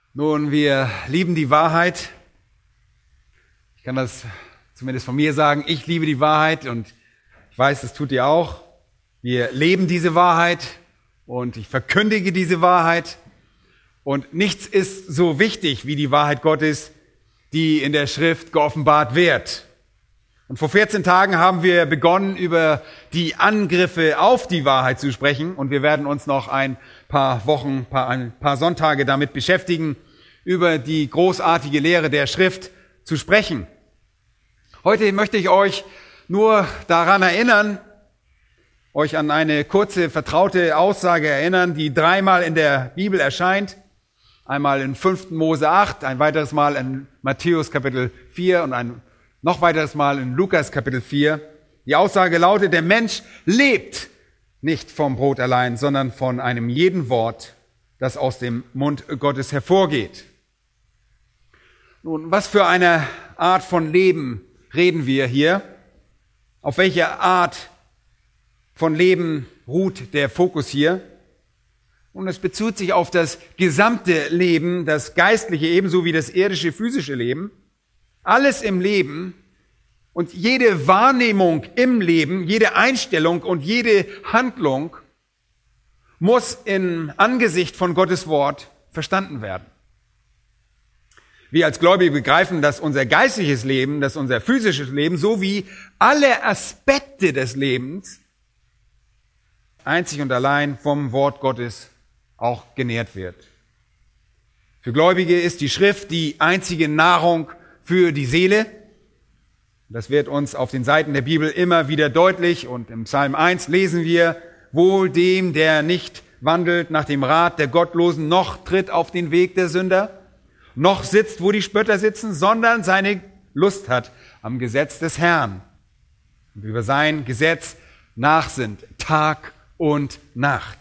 Nun, wir lieben die Wahrheit. Ich kann das zumindest von mir sagen. Ich liebe die Wahrheit und ich weiß, das tut ihr auch. Wir leben diese Wahrheit und ich verkündige diese Wahrheit. Und nichts ist so wichtig wie die Wahrheit Gottes, die in der Schrift geoffenbart wird. Und vor 14 Tagen haben wir begonnen, über die Angriffe auf die Wahrheit zu sprechen. Und wir werden uns noch ein paar Wochen, ein paar Sonntage damit beschäftigen, über die großartige Lehre der Schrift zu sprechen. Heute möchte ich euch nur daran erinnern, euch an eine kurze, vertraute Aussage erinnern, die dreimal in der Bibel erscheint. Einmal in 5. Mose 8, ein weiteres Mal in Matthäus Kapitel 4 und ein noch weiteres Mal in Lukas Kapitel 4. Die Aussage lautet, der Mensch lebt nicht vom Brot allein, sondern von einem jeden Wort, das aus dem Mund Gottes hervorgeht. Nun, was für eine Art von Leben reden wir hier? Auf welche Art von Leben ruht der Fokus hier? Und es bezieht sich auf das gesamte Leben, das geistliche ebenso wie das irdische, physische Leben. Alles im Leben und jede Wahrnehmung im Leben, jede Einstellung und jede Handlung muss im Angesicht von Gottes Wort verstanden werden. Wir als Gläubige begreifen, dass unser geistliches Leben, dass unser physisches Leben sowie alle Aspekte des Lebens einzig und allein vom Wort Gottes auch genährt wird. Für Gläubige ist die Schrift die einzige Nahrung für die Seele. Das wird uns auf den Seiten der Bibel immer wieder deutlich. Und im Psalm 1 lesen wir, wohl dem, der nicht wandelt nach dem Rat der Gottlosen, noch tritt auf den Weg der Sünder, noch sitzt, wo die Spötter sitzen, sondern seine Lust hat am Gesetz des Herrn und über sein Gesetz nachsinnt, Tag und Nacht.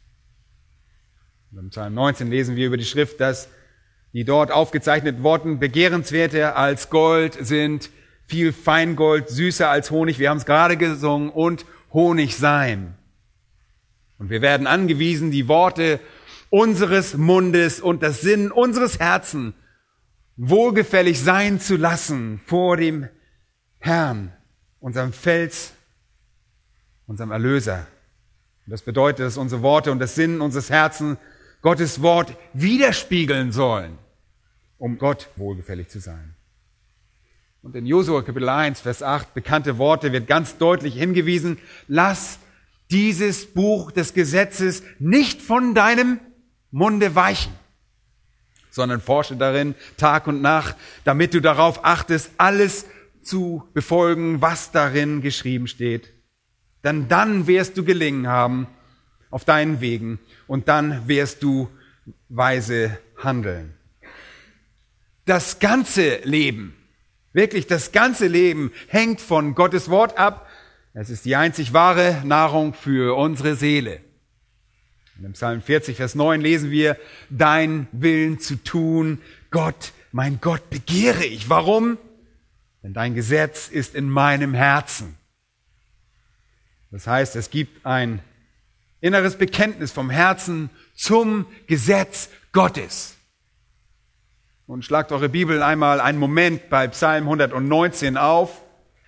Und im Psalm 19 lesen wir über die Schrift, dass die dort aufgezeichneten Worten begehrenswerter als Gold sind, viel Feingold, süßer als Honig, wir haben es gerade gesungen, und Honig sein. Und wir werden angewiesen, die Worte unseres Mundes und das Sinnen unseres Herzens wohlgefällig sein zu lassen vor dem Herrn, unserem Fels, unserem Erlöser. Und das bedeutet, dass unsere Worte und das Sinnen unseres Herzens Gottes Wort widerspiegeln sollen, um Gott wohlgefällig zu sein. Und in Josua Kapitel 1, Vers 8, bekannte Worte, wird ganz deutlich hingewiesen, lass dieses Buch des Gesetzes nicht von deinem Munde weichen, sondern forsche darin Tag und Nacht, damit du darauf achtest, alles zu befolgen, was darin geschrieben steht. Denn dann wirst du gelingen haben auf deinen Wegen und dann wirst du weise handeln. Das ganze Leben, wirklich das ganze Leben hängt von Gottes Wort ab. Es ist die einzig wahre Nahrung für unsere Seele. Und im Psalm 40, Vers 9 lesen wir, dein Willen zu tun, Gott, mein Gott, begehre ich. Warum? Denn dein Gesetz ist in meinem Herzen. Das heißt, es gibt ein inneres Bekenntnis vom Herzen zum Gesetz Gottes. Und schlagt eure Bibel einmal einen Moment bei Psalm 119 auf.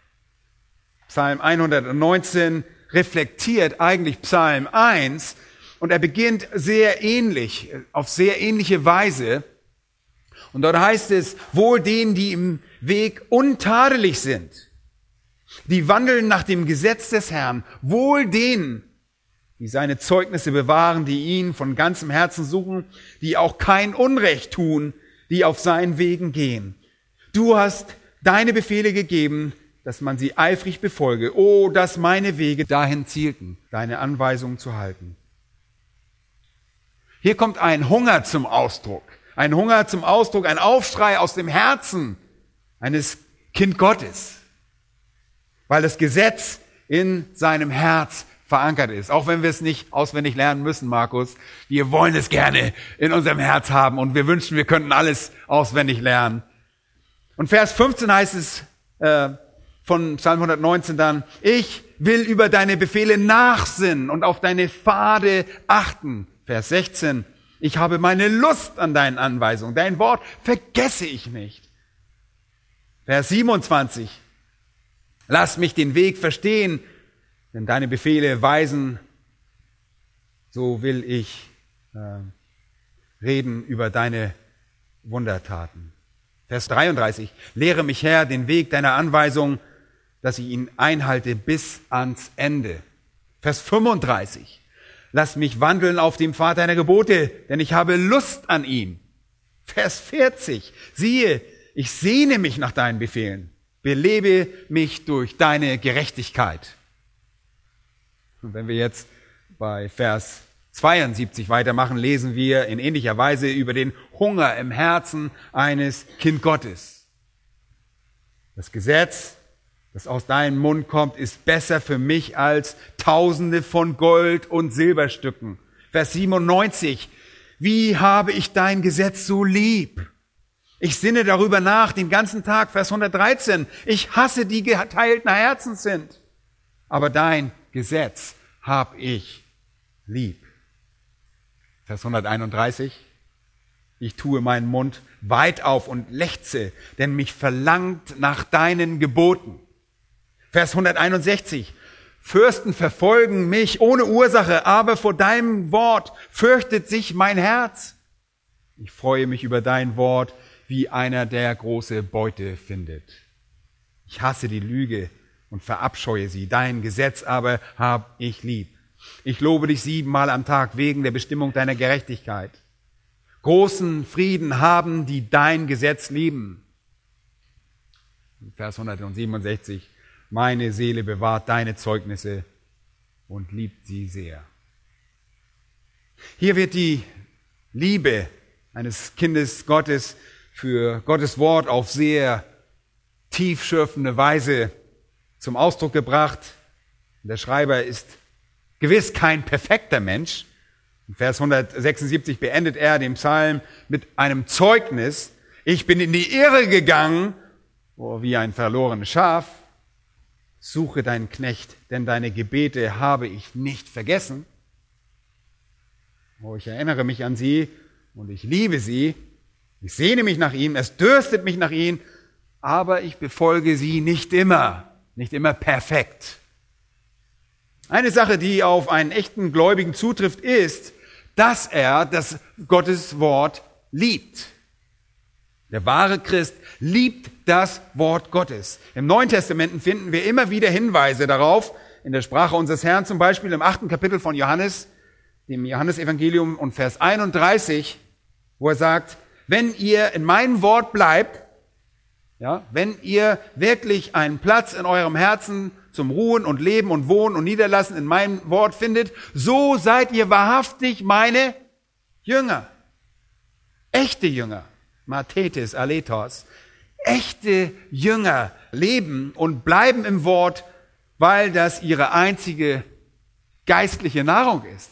Psalm 119 reflektiert eigentlich Psalm 1 und er beginnt sehr ähnlich, auf sehr ähnliche Weise. Und dort heißt es, wohl denen, die im Weg untadelig sind, die wandeln nach dem Gesetz des Herrn, wohl denen, die seine Zeugnisse bewahren, die ihn von ganzem Herzen suchen, die auch kein Unrecht tun, die auf seinen Wegen gehen. Du hast deine Befehle gegeben, dass man sie eifrig befolge. Oh, dass meine Wege dahin zielten, deine Anweisungen zu halten. Hier kommt ein Hunger zum Ausdruck. Ein Hunger zum Ausdruck, ein Aufschrei aus dem Herzen eines Kind Gottes. Weil das Gesetz in seinem Herz verankert ist. Auch wenn wir es nicht auswendig lernen müssen, Markus. Wir wollen es gerne in unserem Herz haben und wir wünschen, wir könnten alles auswendig lernen. Und Vers 15 heißt es von Psalm 119 dann, ich will über deine Befehle nachsinnen und auf deine Pfade achten. Vers 16, Ich habe meine Lust an deinen Anweisungen. Dein Wort vergesse ich nicht. Vers 27. Lass mich den Weg verstehen, denn deine Befehle weisen, so will ich reden über deine Wundertaten. Vers 33. Lehre mich, Herr, den Weg deiner Anweisung, dass ich ihn einhalte bis ans Ende. Vers 35. Lass mich wandeln auf dem Pfad deiner Gebote, denn ich habe Lust an ihm. Vers 40. Siehe, ich sehne mich nach deinen Befehlen. Belebe mich durch deine Gerechtigkeit. Und wenn wir jetzt bei Vers 72 weitermachen, lesen wir in ähnlicher Weise über den Hunger im Herzen eines Kind Gottes. Das Gesetz, das aus deinem Mund kommt, ist besser für mich als Tausende von Gold- und Silberstücken. Vers 97. Wie habe ich dein Gesetz so lieb? Ich sinne darüber nach den ganzen Tag. Vers 113. Ich hasse die geteilten Herzen sind. Aber dein Gesetz hab ich lieb. Vers 131. Ich tue meinen Mund weit auf und lechze, denn mich verlangt nach deinen Geboten. Vers 161. Fürsten verfolgen mich ohne Ursache, aber vor deinem Wort fürchtet sich mein Herz. Ich freue mich über dein Wort, wie einer, der große Beute findet. Ich hasse die Lüge und verabscheue sie. Dein Gesetz aber hab ich lieb. Ich lobe dich 7-mal am Tag wegen der Bestimmung deiner Gerechtigkeit. Großen Frieden haben, die dein Gesetz lieben. Vers 167. Meine Seele bewahrt deine Zeugnisse und liebt sie sehr. Hier wird die Liebe eines Kindes Gottes für Gottes Wort auf sehr tiefschürfende Weise zum Ausdruck gebracht. Der Schreiber ist gewiss kein perfekter Mensch. In Vers 176 beendet er den Psalm mit einem Zeugnis. Ich bin in die Irre gegangen, wie ein verlorenes Schaf. Suche deinen Knecht, denn deine Gebete habe ich nicht vergessen. Ich erinnere mich an sie und ich liebe sie. Ich sehne mich nach ihm, es dürstet mich nach ihm, aber ich befolge sie nicht immer perfekt. Eine Sache, die auf einen echten Gläubigen zutrifft, ist, dass er das Gottes Wort liebt. Der wahre Christ liebt das Wort Gottes. Im Neuen Testament finden wir immer wieder Hinweise darauf, in der Sprache unseres Herrn, zum Beispiel im 8. Kapitel von Johannes, dem Johannesevangelium und Vers 31, wo er sagt, wenn ihr in meinem Wort bleibt, ja, wenn ihr wirklich einen Platz in eurem Herzen zum Ruhen und Leben und Wohnen und Niederlassen in meinem Wort findet, so seid ihr wahrhaftig meine Jünger. Echte Jünger. Mathetes, Aletos. Echte Jünger leben und bleiben im Wort, weil das ihre einzige geistliche Nahrung ist.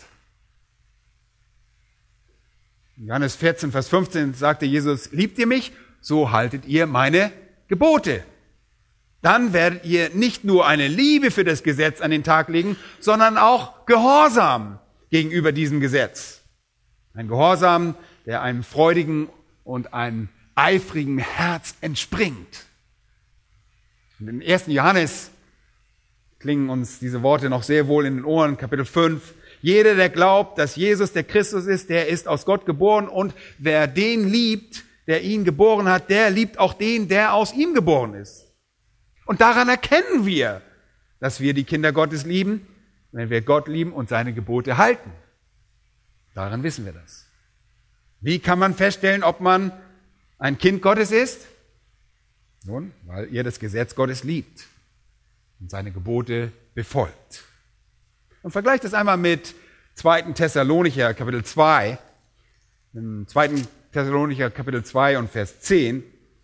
In Johannes 14, Vers 15 sagte Jesus, liebt ihr mich, so haltet ihr meine Gebote. Dann werdet ihr nicht nur eine Liebe für das Gesetz an den Tag legen, sondern auch Gehorsam gegenüber diesem Gesetz. Ein Gehorsam, der einem freudigen und einem eifrigen Herz entspringt. Und im 1. Johannes klingen uns diese Worte noch sehr wohl in den Ohren, Kapitel 5. Jeder, der glaubt, dass Jesus der Christus ist, der ist aus Gott geboren, und wer den liebt, der ihn geboren hat, der liebt auch den, der aus ihm geboren ist. Und daran erkennen wir, dass wir die Kinder Gottes lieben, wenn wir Gott lieben und seine Gebote halten. Daran wissen wir das. Wie kann man feststellen, ob man ein Kind Gottes ist? Nun, weil ihr das Gesetz Gottes liebt und seine Gebote befolgt. Und vergleicht das einmal mit 2. Thessalonicher Kapitel 2. Im 2. Thessalonicher Kapitel 2 und Vers 10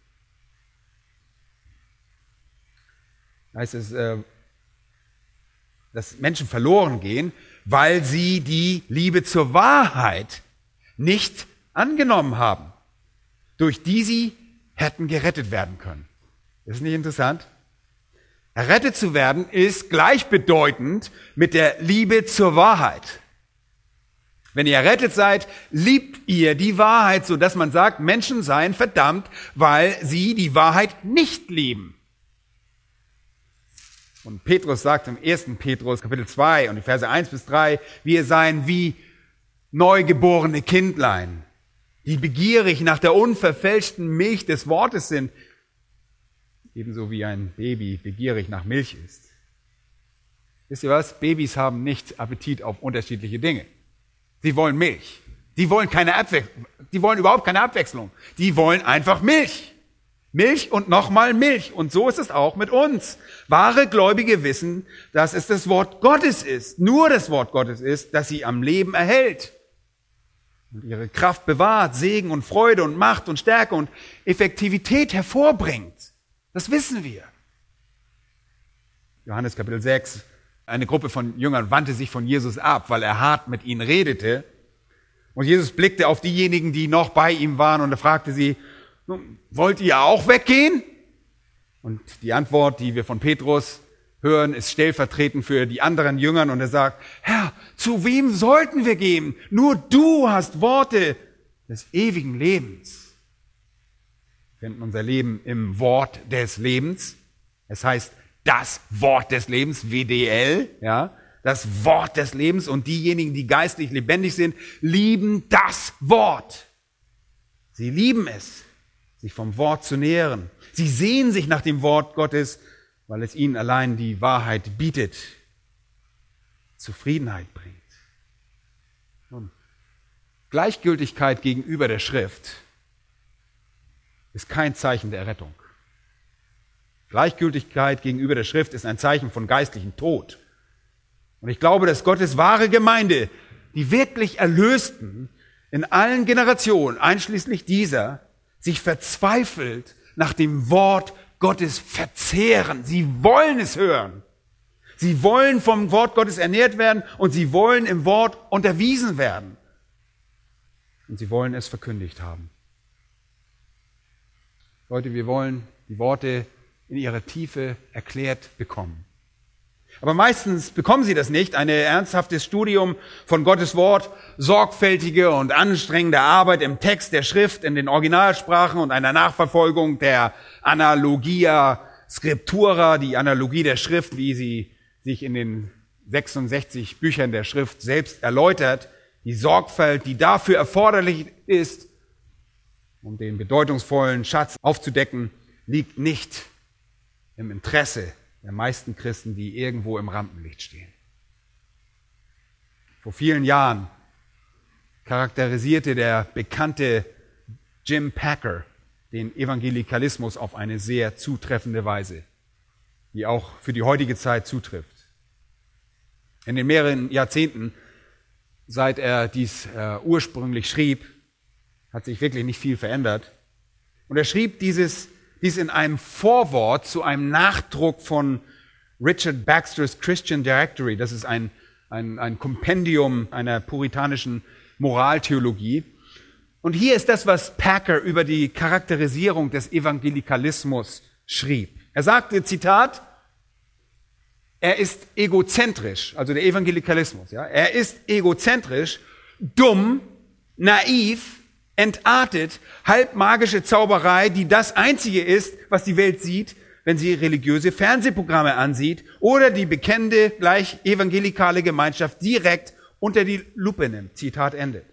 heißt es, dass Menschen verloren gehen, weil sie die Liebe zur Wahrheit nicht angenommen haben, durch die sie hätten gerettet werden können. Ist nicht interessant? Errettet zu werden ist gleichbedeutend mit der Liebe zur Wahrheit. Wenn ihr errettet seid, liebt ihr die Wahrheit, so dass man sagt, Menschen seien verdammt, weil sie die Wahrheit nicht lieben. Und Petrus sagt im 1. Petrus Kapitel 2 und die Verse 1 bis 3, wir seien wie neugeborene Kindlein, die begierig nach der unverfälschten Milch des Wortes sind, ebenso wie ein Baby begierig nach Milch ist. Wisst ihr was? Babys haben nicht Appetit auf unterschiedliche Dinge. Sie wollen Milch. Die wollen überhaupt keine Abwechslung. Die wollen einfach Milch. Milch und nochmal Milch. Und so ist es auch mit uns. Wahre Gläubige wissen, dass es das Wort Gottes ist, nur das Wort Gottes ist, das sie am Leben erhält und ihre Kraft bewahrt, Segen und Freude und Macht und Stärke und Effektivität hervorbringt. Das wissen wir. Johannes Kapitel 6. Eine Gruppe von Jüngern wandte sich von Jesus ab, weil er hart mit ihnen redete. Und Jesus blickte auf diejenigen, die noch bei ihm waren, und er fragte sie, wollt ihr auch weggehen? Und die Antwort, die wir von Petrus hören, ist stellvertretend für die anderen Jüngern. Und er sagt, Herr, zu wem sollten wir gehen? Nur du hast Worte des ewigen Lebens. Wir finden unser Leben im Wort des Lebens. Es heißt, das Wort des Lebens, WDL, ja, das Wort des Lebens, und diejenigen, die geistlich lebendig sind, lieben das Wort. Sie lieben es, sich vom Wort zu nähren. Sie sehen sich nach dem Wort Gottes, weil es ihnen allein die Wahrheit bietet, Zufriedenheit bringt. Nun, Gleichgültigkeit gegenüber der Schrift ist kein Zeichen der Errettung. Gleichgültigkeit gegenüber der Schrift ist ein Zeichen von geistlichem Tod. Und ich glaube, dass Gottes wahre Gemeinde, die wirklich Erlösten in allen Generationen, einschließlich dieser, sich verzweifelt nach dem Wort Gottes verzehren. Sie wollen es hören. Sie wollen vom Wort Gottes ernährt werden und sie wollen im Wort unterwiesen werden. Und sie wollen es verkündigt haben. Leute, wir wollen die Worte in ihrer Tiefe erklärt bekommen. Aber meistens bekommen sie das nicht. Ein ernsthaftes Studium von Gottes Wort, sorgfältige und anstrengende Arbeit im Text der Schrift in den Originalsprachen und einer Nachverfolgung der Analogia Scriptura, die Analogie der Schrift, wie sie sich in den 66 Büchern der Schrift selbst erläutert, die Sorgfalt, die dafür erforderlich ist, um den bedeutungsvollen Schatz aufzudecken, liegt nicht im Interesse der meisten Christen, die irgendwo im Rampenlicht stehen. Vor vielen Jahren charakterisierte der bekannte Jim Packer den Evangelikalismus auf eine sehr zutreffende Weise, die auch für die heutige Zeit zutrifft. In den mehreren Jahrzehnten, seit er dies ursprünglich schrieb, hat sich wirklich nicht viel verändert. Und er schrieb dies in einem Vorwort zu einem Nachdruck von Richard Baxters Christian Directory. Das ist ein Kompendium einer puritanischen Moraltheologie. Und hier ist das, was Packer über die Charakterisierung des Evangelikalismus schrieb. Er sagte, Zitat, er ist egozentrisch, also der Evangelikalismus. Ja, er ist egozentrisch, dumm, naiv, entartet, halbmagische Zauberei, die das Einzige ist, was die Welt sieht, wenn sie religiöse Fernsehprogramme ansieht oder die bekennende, gleich evangelikale Gemeinschaft direkt unter die Lupe nimmt. Zitat Ende.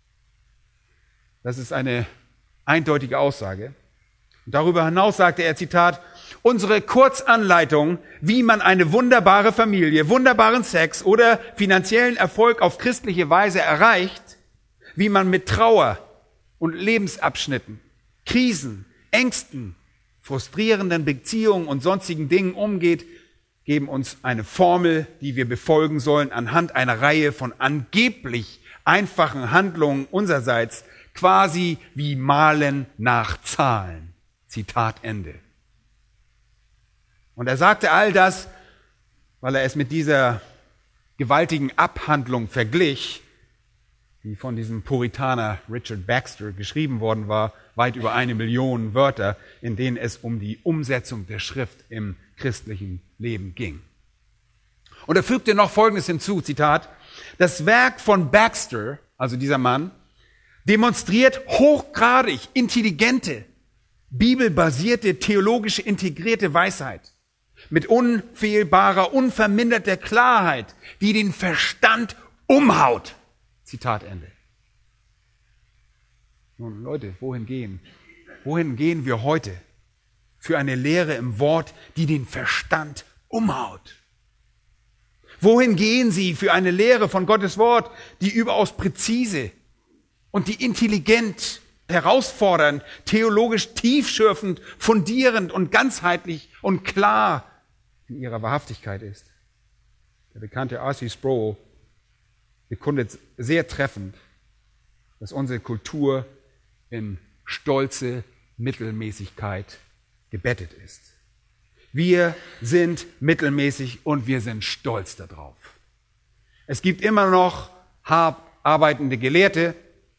Das ist eine eindeutige Aussage. Und darüber hinaus sagte er, Zitat, unsere Kurzanleitung, wie man eine wunderbare Familie, wunderbaren Sex oder finanziellen Erfolg auf christliche Weise erreicht, wie man mit Trauer und Lebensabschnitten, Krisen, Ängsten, frustrierenden Beziehungen und sonstigen Dingen umgeht, geben uns eine Formel, die wir befolgen sollen anhand einer Reihe von angeblich einfachen Handlungen unsererseits, quasi wie Malen nach Zahlen. Zitat Ende. Und er sagte all das, weil er es mit dieser gewaltigen Abhandlung verglich, die von diesem Puritaner Richard Baxter geschrieben worden war, weit über 1 Million Wörter, in denen es um die Umsetzung der Schrift im christlichen Leben ging. Und er fügte noch Folgendes hinzu, Zitat, das Werk von Baxter, also dieser Mann, demonstriert hochgradig intelligente, bibelbasierte, theologisch integrierte Weisheit mit unfehlbarer, unverminderter Klarheit, die den Verstand umhaut. Zitat Ende. Nun Leute, wohin gehen? Wohin gehen wir heute für eine Lehre im Wort, die den Verstand umhaut? Wohin gehen Sie für eine Lehre von Gottes Wort, die überaus präzise und die intelligent, herausfordernd, theologisch tiefschürfend, fundierend und ganzheitlich und klar in ihrer Wahrhaftigkeit ist? Der bekannte R.C. Sproul bekundet sehr treffend, dass unsere Kultur in stolze Mittelmäßigkeit gebettet ist. Wir sind mittelmäßig und wir sind stolz darauf. Es gibt immer noch hart arbeitende Gelehrte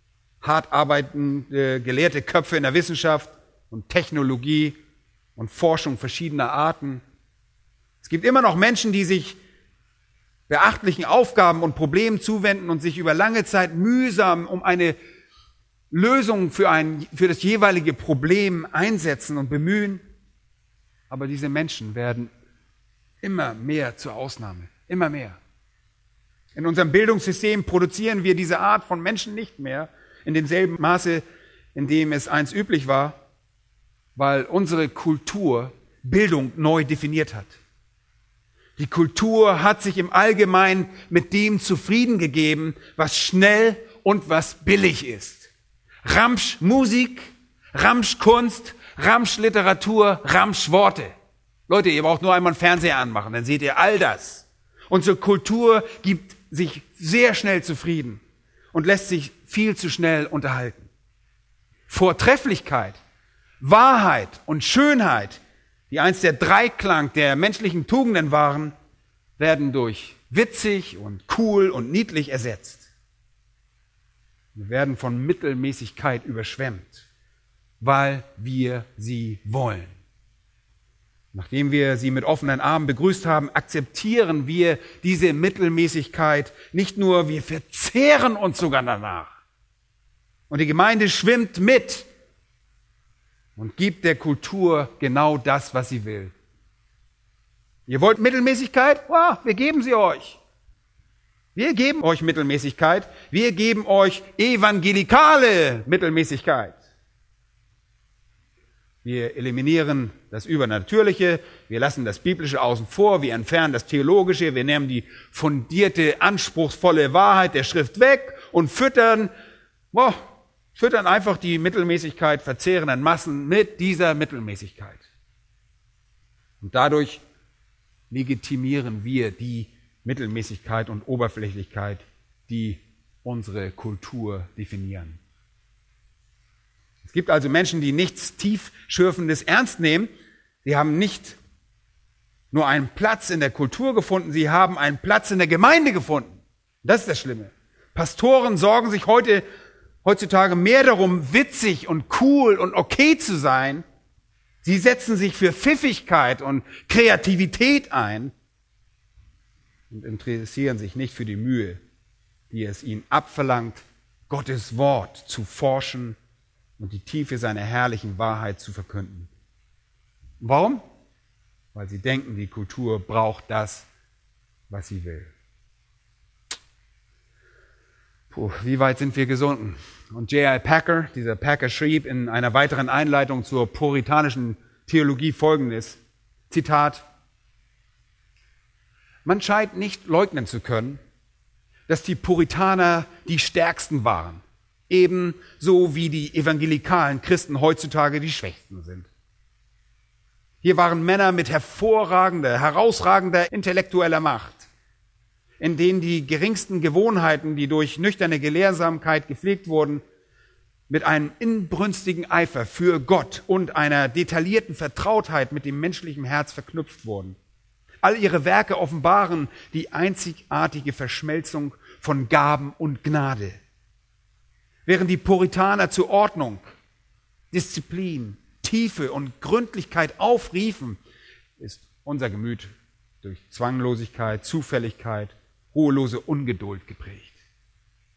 Köpfe in der Wissenschaft und Technologie und Forschung verschiedener Arten. Es gibt immer noch Menschen, die sich beachtlichen Aufgaben und Problemen zuwenden und sich über lange Zeit mühsam um eine Lösung für das jeweilige Problem einsetzen und bemühen. Aber diese Menschen werden immer mehr zur Ausnahme, immer mehr. In unserem Bildungssystem produzieren wir diese Art von Menschen nicht mehr in demselben Maße, in dem es einst üblich war, weil unsere Kultur Bildung neu definiert hat. Die Kultur hat sich im Allgemeinen mit dem zufrieden gegeben, was schnell und was billig ist. Ramsch Musik, Ramsch Kunst, Ramsch Literatur, Ramsch Worte. Leute, ihr braucht nur einmal einen Fernseher anmachen, dann seht ihr all das. Unsere Kultur gibt sich sehr schnell zufrieden und lässt sich viel zu schnell unterhalten. Vortrefflichkeit, Wahrheit und Schönheit, die einst der Dreiklang der menschlichen Tugenden waren, werden durch witzig und cool und niedlich ersetzt. Wir werden von Mittelmäßigkeit überschwemmt, weil wir sie wollen. Nachdem wir sie mit offenen Armen begrüßt haben, akzeptieren wir diese Mittelmäßigkeit nicht nur, wir verzehren uns sogar danach. Und die Gemeinde schwimmt mit und gibt der Kultur genau das, was sie will. Ihr wollt Mittelmäßigkeit? Ja, wir geben sie euch. Wir geben euch Mittelmäßigkeit. Wir geben euch evangelikale Mittelmäßigkeit. Wir eliminieren das Übernatürliche, wir lassen das Biblische außen vor, wir entfernen das Theologische, wir nehmen die fundierte, anspruchsvolle Wahrheit der Schrift weg und füttern einfach die Mittelmäßigkeit verzehrenden Massen mit dieser Mittelmäßigkeit. Und dadurch legitimieren wir die Mittelmäßigkeit und Oberflächlichkeit, die unsere Kultur definieren. Es gibt also Menschen, die nichts Tiefschürfendes ernst nehmen. Sie haben nicht nur einen Platz in der Kultur gefunden, sie haben einen Platz in der Gemeinde gefunden. Das ist das Schlimme. Pastoren sorgen sich heutzutage mehr darum, witzig und cool und okay zu sein. Sie setzen sich für Pfiffigkeit und Kreativität ein und interessieren sich nicht für die Mühe, die es ihnen abverlangt, Gottes Wort zu forschen und die Tiefe seiner herrlichen Wahrheit zu verkünden. Warum? Weil sie denken, die Kultur braucht das, was sie will. Wie weit sind wir gesunken? Und J.I. Packer, dieser Packer schrieb in einer weiteren Einleitung zur puritanischen Theologie Folgendes, Zitat: Man scheint nicht leugnen zu können, dass die Puritaner die Stärksten waren, ebenso wie die evangelikalen Christen heutzutage die Schwächsten sind. Hier waren Männer mit herausragender intellektueller Macht, in denen die geringsten Gewohnheiten, die durch nüchterne Gelehrsamkeit gepflegt wurden, mit einem inbrünstigen Eifer für Gott und einer detaillierten Vertrautheit mit dem menschlichen Herz verknüpft wurden. All ihre Werke offenbaren die einzigartige Verschmelzung von Gaben und Gnade. Während die Puritaner zur Ordnung, Disziplin, Tiefe und Gründlichkeit aufriefen, ist unser Gemüt durch Zwanglosigkeit, Zufälligkeit, ruhelose Ungeduld geprägt.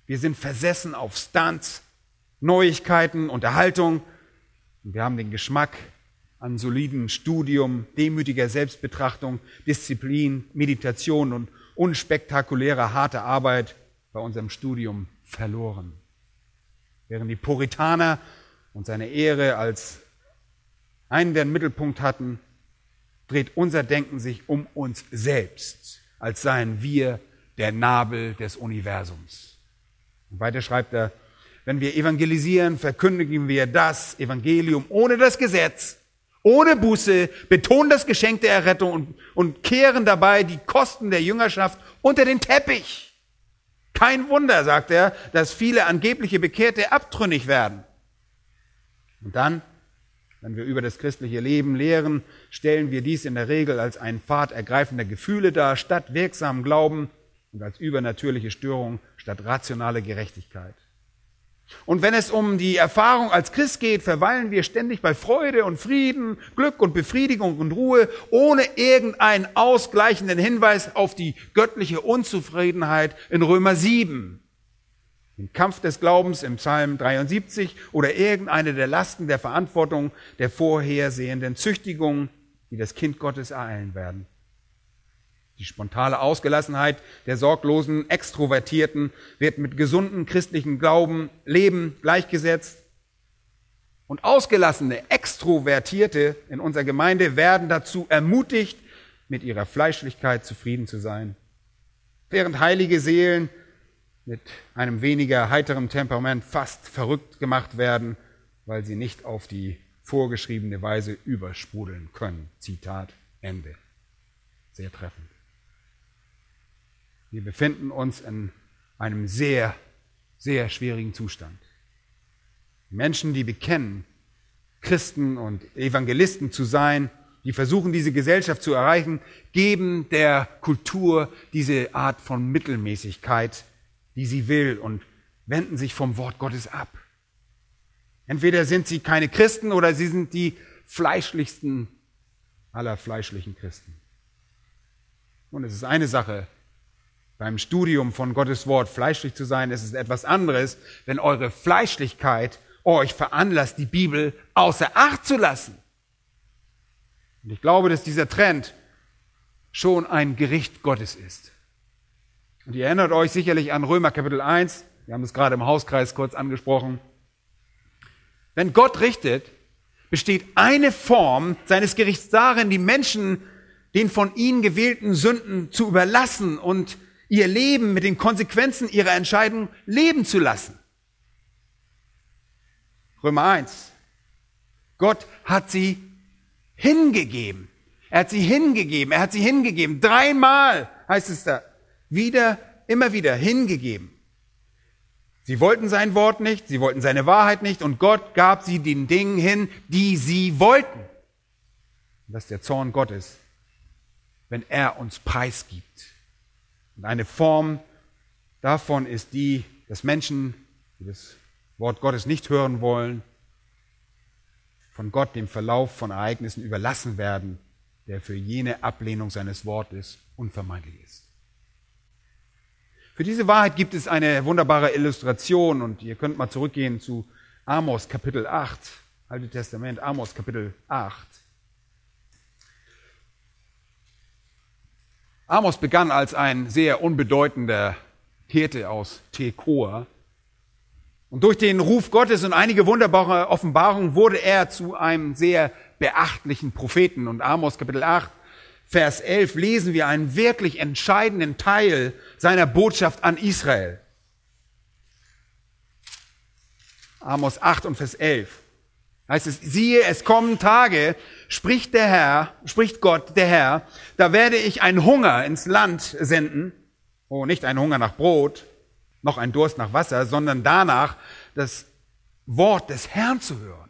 Wir sind versessen auf Stunts, Neuigkeiten, Unterhaltung. Und wir haben den Geschmack an solidem Studium, demütiger Selbstbetrachtung, Disziplin, Meditation und unspektakulärer, harter Arbeit bei unserem Studium verloren. Während die Puritaner und seine Ehre als einen, der einen Mittelpunkt hatten, dreht unser Denken sich um uns selbst, als seien wir der Nabel des Universums. Und weiter schreibt er, wenn wir evangelisieren, verkündigen wir das Evangelium ohne das Gesetz, ohne Buße, betonen das Geschenk der Errettung und kehren dabei die Kosten der Jüngerschaft unter den Teppich. Kein Wunder, sagt er, dass viele angebliche Bekehrte abtrünnig werden. Und dann, wenn wir über das christliche Leben lehren, stellen wir dies in der Regel als einen Pfad ergreifender Gefühle dar, statt wirksamen Glauben und als übernatürliche Störung statt rationale Gerechtigkeit. Und wenn es um die Erfahrung als Christ geht, verweilen wir ständig bei Freude und Frieden, Glück und Befriedigung und Ruhe, ohne irgendeinen ausgleichenden Hinweis auf die göttliche Unzufriedenheit in Römer 7, im Kampf des Glaubens im Psalm 73 oder irgendeine der Lasten der Verantwortung der vorhersehenden Züchtigung, die das Kind Gottes ereilen werden. Die spontane Ausgelassenheit der sorglosen Extrovertierten wird mit gesundem christlichen Glauben, Leben gleichgesetzt. Und ausgelassene Extrovertierte in unserer Gemeinde werden dazu ermutigt, mit ihrer Fleischlichkeit zufrieden zu sein. Während heilige Seelen mit einem weniger heiteren Temperament fast verrückt gemacht werden, weil sie nicht auf die vorgeschriebene Weise übersprudeln können. Zitat Ende. Sehr treffend. Wir befinden uns in einem sehr, sehr schwierigen Zustand. Menschen, die bekennen, Christen und Evangelisten zu sein, die versuchen, diese Gesellschaft zu erreichen, geben der Kultur diese Art von Mittelmäßigkeit, die sie will, und wenden sich vom Wort Gottes ab. Entweder sind sie keine Christen oder sie sind die fleischlichsten aller fleischlichen Christen. Und es ist eine Sache, beim Studium von Gottes Wort fleischlich zu sein. Es ist etwas anderes, wenn eure Fleischlichkeit euch veranlasst, die Bibel außer Acht zu lassen. Und ich glaube, dass dieser Trend schon ein Gericht Gottes ist. Und ihr erinnert euch sicherlich an Römer Kapitel 1, wir haben es gerade im Hauskreis kurz angesprochen. Wenn Gott richtet, besteht eine Form seines Gerichts darin, die Menschen den von ihnen gewählten Sünden zu überlassen und ihr Leben mit den Konsequenzen ihrer Entscheidung leben zu lassen. Römer 1. Gott hat sie hingegeben. Er hat sie hingegeben. Er hat sie hingegeben. 3-mal heißt es da. Immer wieder hingegeben. Sie wollten sein Wort nicht, sie wollten seine Wahrheit nicht, und Gott gab sie den Dingen hin, die sie wollten. Und das ist der Zorn Gottes, wenn er uns preisgibt. Und eine Form davon ist die, dass Menschen, die das Wort Gottes nicht hören wollen, von Gott dem Verlauf von Ereignissen überlassen werden, der für jene Ablehnung seines Wortes unvermeidlich ist. Für diese Wahrheit gibt es eine wunderbare Illustration, und ihr könnt mal zurückgehen zu Amos Kapitel 8, Alte Testament, Amos Kapitel 8. Amos begann als ein sehr unbedeutender Hirte aus Tekoa. Und durch den Ruf Gottes und einige wunderbare Offenbarungen wurde er zu einem sehr beachtlichen Propheten. Und Amos Kapitel 8, Vers 11 lesen wir einen wirklich entscheidenden Teil seiner Botschaft an Israel. Amos 8 und Vers 11 heißt es: Siehe, es kommen Tage, spricht Gott, der Herr, da werde ich einen Hunger ins Land senden. Oh, nicht einen Hunger nach Brot, noch einen Durst nach Wasser, sondern danach, das Wort des Herrn zu hören.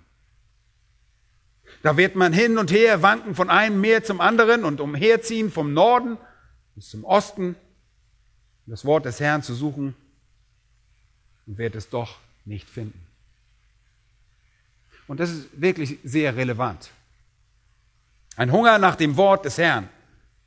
Da wird man hin und her wanken von einem Meer zum anderen und umherziehen vom Norden bis zum Osten, um das Wort des Herrn zu suchen, und wird es doch nicht finden. Und das ist wirklich sehr relevant. Ein Hunger nach dem Wort des Herrn.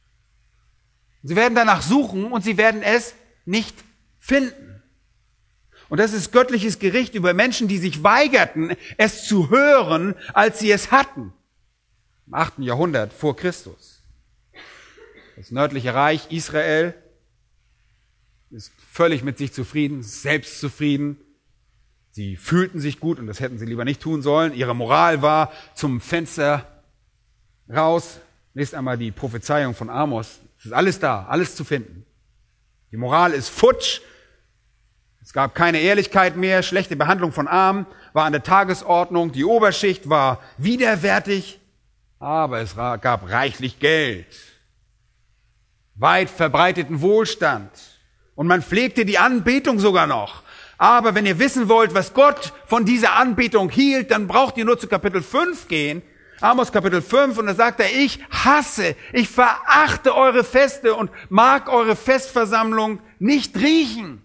Sie werden danach suchen und sie werden es nicht finden. Und das ist göttliches Gericht über Menschen, die sich weigerten, es zu hören, als sie es hatten. Im 8. Jahrhundert vor Christus. Das nördliche Reich Israel ist völlig mit sich zufrieden, selbstzufrieden. Sie fühlten sich gut und das hätten sie lieber nicht tun sollen. Ihre Moral war zum Fenster raus. Lest einmal die Prophezeiung von Amos. Es ist alles da, alles zu finden. Die Moral ist futsch. Es gab keine Ehrlichkeit mehr. Schlechte Behandlung von Armen war an der Tagesordnung. Die Oberschicht war widerwärtig. Aber es gab reichlich Geld. Weit verbreiteten Wohlstand. Und man pflegte die Anbetung sogar noch. Aber wenn ihr wissen wollt, was Gott von dieser Anbetung hielt, dann braucht ihr nur zu Kapitel 5 gehen. Amos Kapitel 5, und da sagt er, ich verachte eure Feste und mag eure Festversammlung nicht riechen.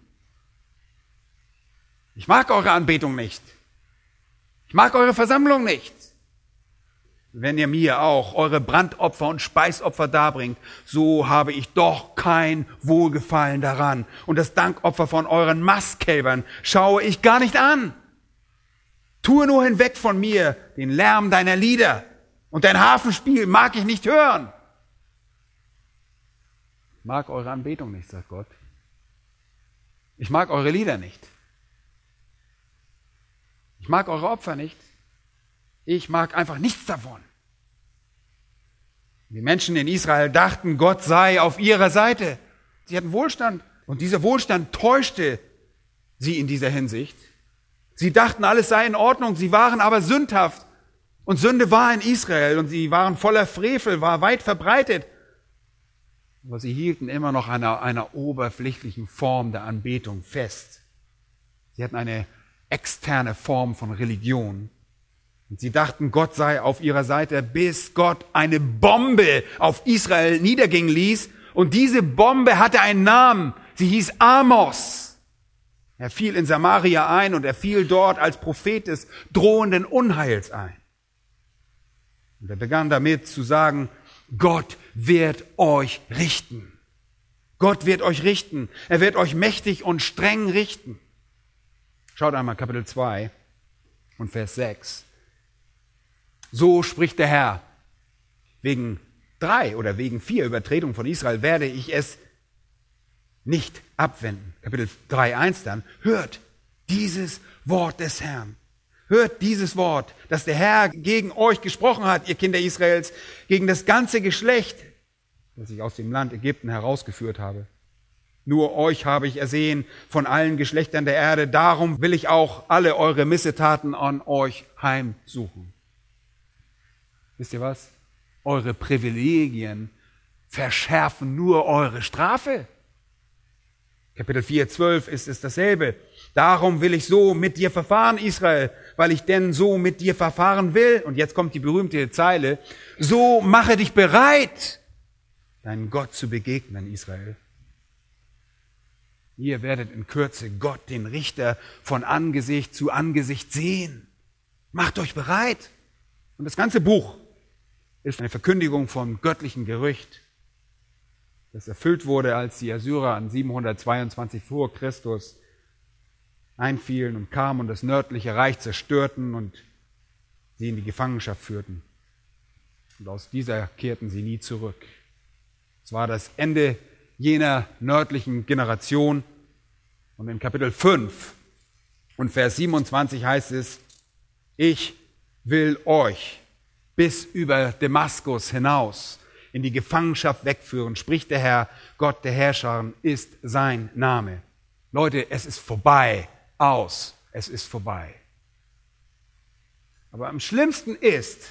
Ich mag eure Anbetung nicht. Ich mag eure Versammlung nicht. Wenn ihr mir auch eure Brandopfer und Speisopfer darbringt, so habe ich doch kein Wohlgefallen daran. Und das Dankopfer von euren Mastkälbern schaue ich gar nicht an. Tue nur hinweg von mir den Lärm deiner Lieder. Und dein Harfenspiel mag ich nicht hören. Ich mag eure Anbetung nicht, sagt Gott. Ich mag eure Lieder nicht. Ich mag eure Opfer nicht. Ich mag einfach nichts davon. Die Menschen in Israel dachten, Gott sei auf ihrer Seite. Sie hatten Wohlstand. Und dieser Wohlstand täuschte sie in dieser Hinsicht. Sie dachten, alles sei in Ordnung. Sie waren aber sündhaft. Und Sünde war in Israel. Und sie waren voller Frevel, war weit verbreitet. Aber sie hielten immer noch einer oberflächlichen Form der Anbetung fest. Sie hatten eine externe Form von Religion. Und sie dachten, Gott sei auf ihrer Seite, bis Gott eine Bombe auf Israel niedergehen ließ. Und diese Bombe hatte einen Namen. Sie hieß Amos. Er fiel in Samaria ein und er fiel dort als Prophet des drohenden Unheils ein. Und er begann damit zu sagen, Gott wird euch richten. Gott wird euch richten. Er wird euch mächtig und streng richten. Schaut einmal Kapitel 2 und Vers 6. So spricht der Herr, wegen 3 oder wegen 4 Übertretungen von Israel werde ich es nicht abwenden. Kapitel 3,1 dann, hört dieses Wort des Herrn. Hört dieses Wort, das der Herr gegen euch gesprochen hat, ihr Kinder Israels, gegen das ganze Geschlecht, das ich aus dem Land Ägypten herausgeführt habe. Nur euch habe ich ersehen von allen Geschlechtern der Erde, darum will ich auch alle eure Missetaten an euch heimsuchen. Wisst ihr was? Eure Privilegien verschärfen nur eure Strafe. Kapitel 4,12 ist es dasselbe. Darum will ich so mit dir verfahren, Israel, weil ich denn so mit dir verfahren will. Und jetzt kommt die berühmte Zeile. So mache dich bereit, deinen Gott zu begegnen, Israel. Ihr werdet in Kürze Gott, den Richter, von Angesicht zu Angesicht sehen. Macht euch bereit. Und das ganze Buch ist eine Verkündigung vom göttlichen Gerücht, das erfüllt wurde, als die Assyrer an 722 vor Christus einfielen und kamen und das nördliche Reich zerstörten und sie in die Gefangenschaft führten. Und aus dieser kehrten sie nie zurück. Es war das Ende jener nördlichen Generation. Und in Kapitel 5 und Vers 27 heißt es, ich will euch bis über Damaskus hinaus in die Gefangenschaft wegführen, spricht der Herr, Gott der Herrscher ist sein Name. Leute, es ist vorbei, es ist vorbei. Aber am schlimmsten ist,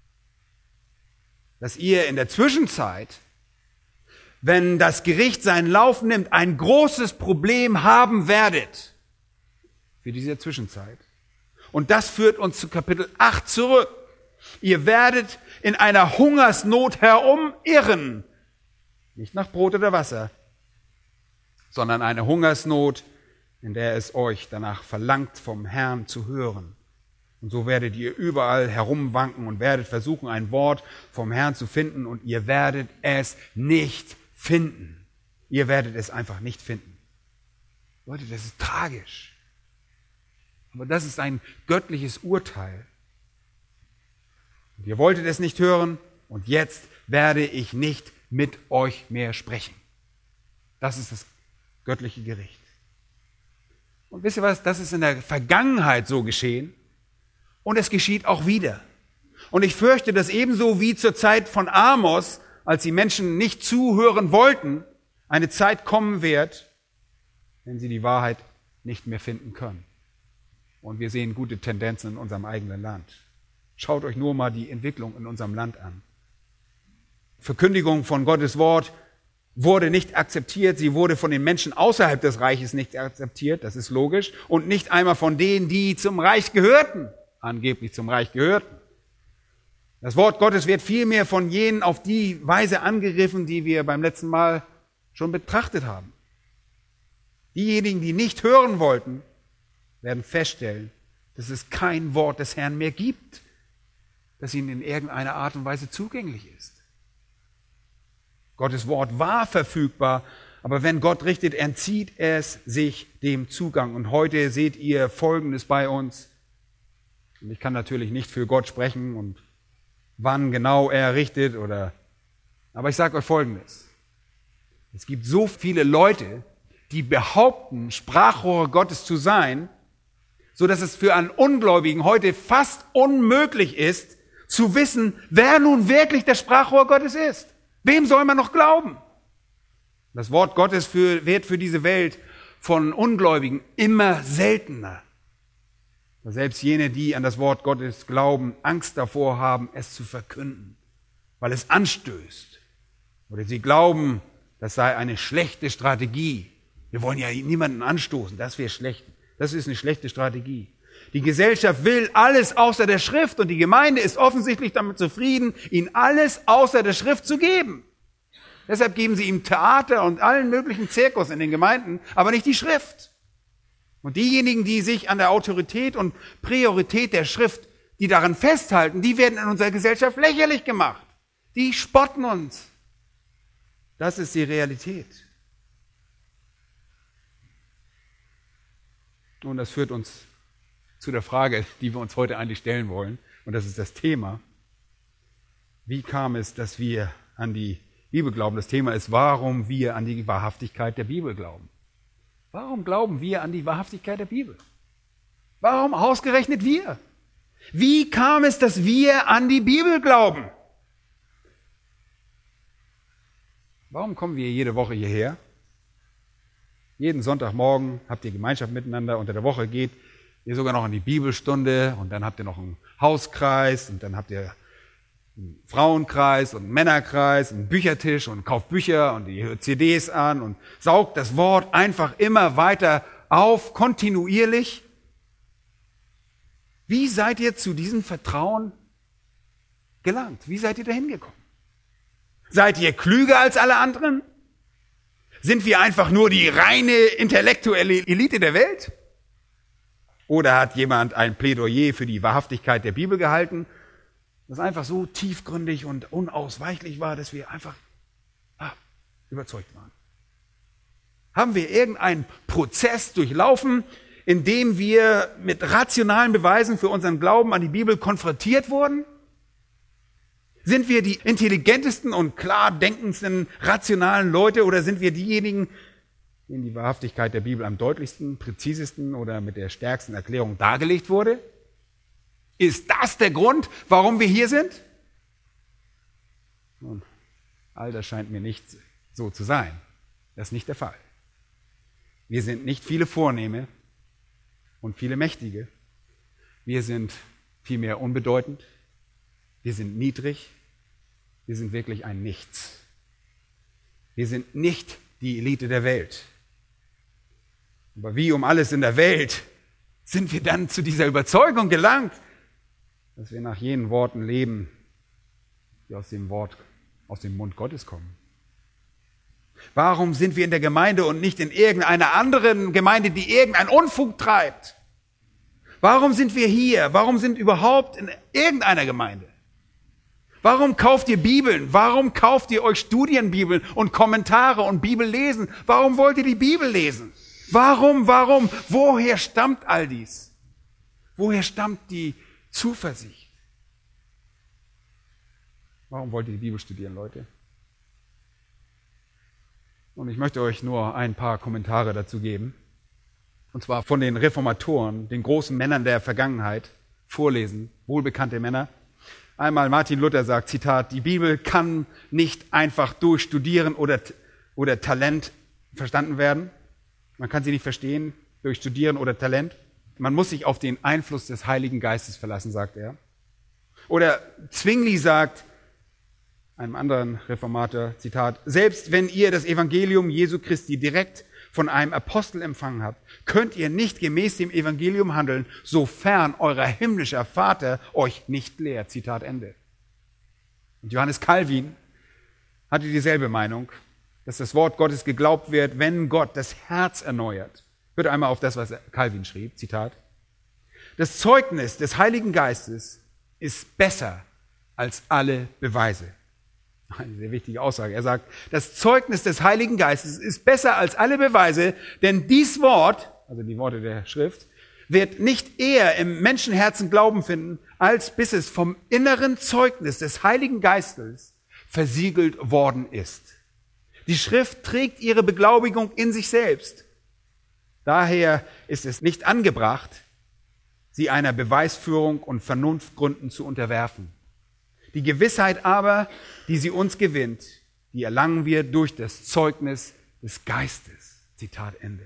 dass ihr in der Zwischenzeit, wenn das Gericht seinen Lauf nimmt, ein großes Problem haben werdet für diese Zwischenzeit. Und das führt uns zu Kapitel 8 zurück. Ihr werdet in einer Hungersnot herumirren. Nicht nach Brot oder Wasser, sondern eine Hungersnot, in der es euch danach verlangt, vom Herrn zu hören. Und so werdet ihr überall herumwanken und werdet versuchen, ein Wort vom Herrn zu finden und ihr werdet es nicht finden. Ihr werdet es einfach nicht finden. Leute, das ist tragisch. Aber das ist ein göttliches Urteil. Und ihr wolltet es nicht hören und jetzt werde ich nicht mit euch mehr sprechen. Das ist das göttliche Gericht. Und wisst ihr was, das ist in der Vergangenheit so geschehen und es geschieht auch wieder. Und ich fürchte, dass ebenso wie zur Zeit von Amos, als die Menschen nicht zuhören wollten, eine Zeit kommen wird, wenn sie die Wahrheit nicht mehr finden können. Und wir sehen gute Tendenzen in unserem eigenen Land. Schaut euch nur mal die Entwicklung in unserem Land an. Verkündigung von Gottes Wort wurde nicht akzeptiert. Sie wurde von den Menschen außerhalb des Reiches nicht akzeptiert. Das ist logisch. Und nicht einmal von denen, die zum Reich gehörten. Angeblich zum Reich gehörten. Das Wort Gottes wird vielmehr von jenen auf die Weise angegriffen, die wir beim letzten Mal schon betrachtet haben. Diejenigen, die nicht hören wollten, werden feststellen, dass es kein Wort des Herrn mehr gibt, das ihnen in irgendeiner Art und Weise zugänglich ist. Gottes Wort war verfügbar, aber wenn Gott richtet, entzieht es sich dem Zugang. Und heute seht ihr Folgendes bei uns. Und ich kann natürlich nicht für Gott sprechen und wann genau er richtet aber ich sage euch Folgendes. Es gibt so viele Leute, die behaupten, Sprachrohre Gottes zu sein, so dass es für einen Ungläubigen heute fast unmöglich ist, zu wissen, wer nun wirklich das Sprachrohr Gottes ist. Wem soll man noch glauben? Das Wort Gottes wird für diese Welt von Ungläubigen immer seltener. Selbst jene, die an das Wort Gottes glauben, Angst davor haben, es zu verkünden, weil es anstößt. Oder sie glauben, das sei eine schlechte Strategie. Wir wollen ja niemanden anstoßen, das wäre schlecht. Das ist eine schlechte Strategie. Die Gesellschaft will alles außer der Schrift und die Gemeinde ist offensichtlich damit zufrieden, ihnen alles außer der Schrift zu geben. Deshalb geben sie ihm Theater und allen möglichen Zirkus in den Gemeinden, aber nicht die Schrift. Und diejenigen, die sich an der Autorität und Priorität der Schrift, die daran festhalten, die werden in unserer Gesellschaft lächerlich gemacht. Die spotten uns. Das ist die Realität. Und das führt uns zu der Frage, die wir uns heute eigentlich stellen wollen. Und das ist das Thema. Wie kam es, dass wir an die Bibel glauben? Das Thema ist, warum wir an die Wahrhaftigkeit der Bibel glauben. Warum glauben wir an die Wahrhaftigkeit der Bibel? Warum ausgerechnet wir? Wie kam es, dass wir an die Bibel glauben? Warum kommen wir jede Woche hierher? Jeden Sonntagmorgen habt ihr Gemeinschaft miteinander, unter der Woche geht ihr sogar noch in die Bibelstunde und dann habt ihr noch einen Hauskreis und dann habt ihr einen Frauenkreis und einen Männerkreis, einen Büchertisch und kauft Bücher und ihr hört CDs an und saugt das Wort einfach immer weiter auf, kontinuierlich. Wie seid ihr zu diesem Vertrauen gelangt? Wie seid ihr dahin gekommen? Seid ihr klüger als alle anderen? Sind wir einfach nur die reine intellektuelle Elite der Welt? Oder hat jemand ein Plädoyer für die Wahrhaftigkeit der Bibel gehalten, das einfach so tiefgründig und unausweichlich war, dass wir einfach überzeugt waren? Haben wir irgendeinen Prozess durchlaufen, in dem wir mit rationalen Beweisen für unseren Glauben an die Bibel konfrontiert wurden? Sind wir die intelligentesten und klar denkendsten, rationalen Leute oder sind wir diejenigen, denen die Wahrhaftigkeit der Bibel am deutlichsten, präzisesten oder mit der stärksten Erklärung dargelegt wurde? Ist das der Grund, warum wir hier sind? Nun, all das scheint mir nicht so zu sein. Das ist nicht der Fall. Wir sind nicht viele Vornehme und viele Mächtige. Wir sind vielmehr unbedeutend. Wir sind niedrig. Wir sind wirklich ein Nichts. Wir sind nicht die Elite der Welt. Aber wie um alles in der Welt sind wir dann zu dieser Überzeugung gelangt, dass wir nach jenen Worten leben, die aus dem Mund Gottes kommen? Warum sind wir in der Gemeinde und nicht in irgendeiner anderen Gemeinde, die irgendeinen Unfug treibt? Warum sind wir hier? Warum sind überhaupt in irgendeiner Gemeinde? Warum kauft ihr Bibeln? Warum kauft ihr euch Studienbibeln und Kommentare und Bibel lesen? Warum wollt ihr die Bibel lesen? Warum? Woher stammt all dies? Woher stammt die Zuversicht? Warum wollt ihr die Bibel studieren, Leute? Und ich möchte euch nur ein paar Kommentare dazu geben. Und zwar von den Reformatoren, den großen Männern der Vergangenheit, vorlesen, wohlbekannte Männer. Einmal Martin Luther sagt, Zitat, die Bibel kann nicht einfach durch Studieren oder Talent verstanden werden. Man kann sie nicht verstehen durch Studieren oder Talent. Man muss sich auf den Einfluss des Heiligen Geistes verlassen, sagt er. Oder Zwingli sagt, einem anderen Reformator, Zitat, selbst wenn ihr das Evangelium Jesu Christi direkt von einem Apostel empfangen habt, könnt ihr nicht gemäß dem Evangelium handeln, sofern euer himmlischer Vater euch nicht lehrt. Zitat Ende. Und Johannes Calvin hatte dieselbe Meinung, dass das Wort Gottes geglaubt wird, wenn Gott das Herz erneuert. Hört einmal auf das, was Calvin schrieb, Zitat. Das Zeugnis des Heiligen Geistes ist besser als alle Beweise. Eine sehr wichtige Aussage. Er sagt, das Zeugnis des Heiligen Geistes ist besser als alle Beweise, denn dies Wort, also die Worte der Schrift, wird nicht eher im Menschenherzen Glauben finden, als bis es vom inneren Zeugnis des Heiligen Geistes versiegelt worden ist. Die Schrift trägt ihre Beglaubigung in sich selbst. Daher ist es nicht angebracht, sie einer Beweisführung und Vernunftgründen zu unterwerfen. Die Gewissheit aber, die sie uns gewinnt, die erlangen wir durch das Zeugnis des Geistes. Zitat Ende.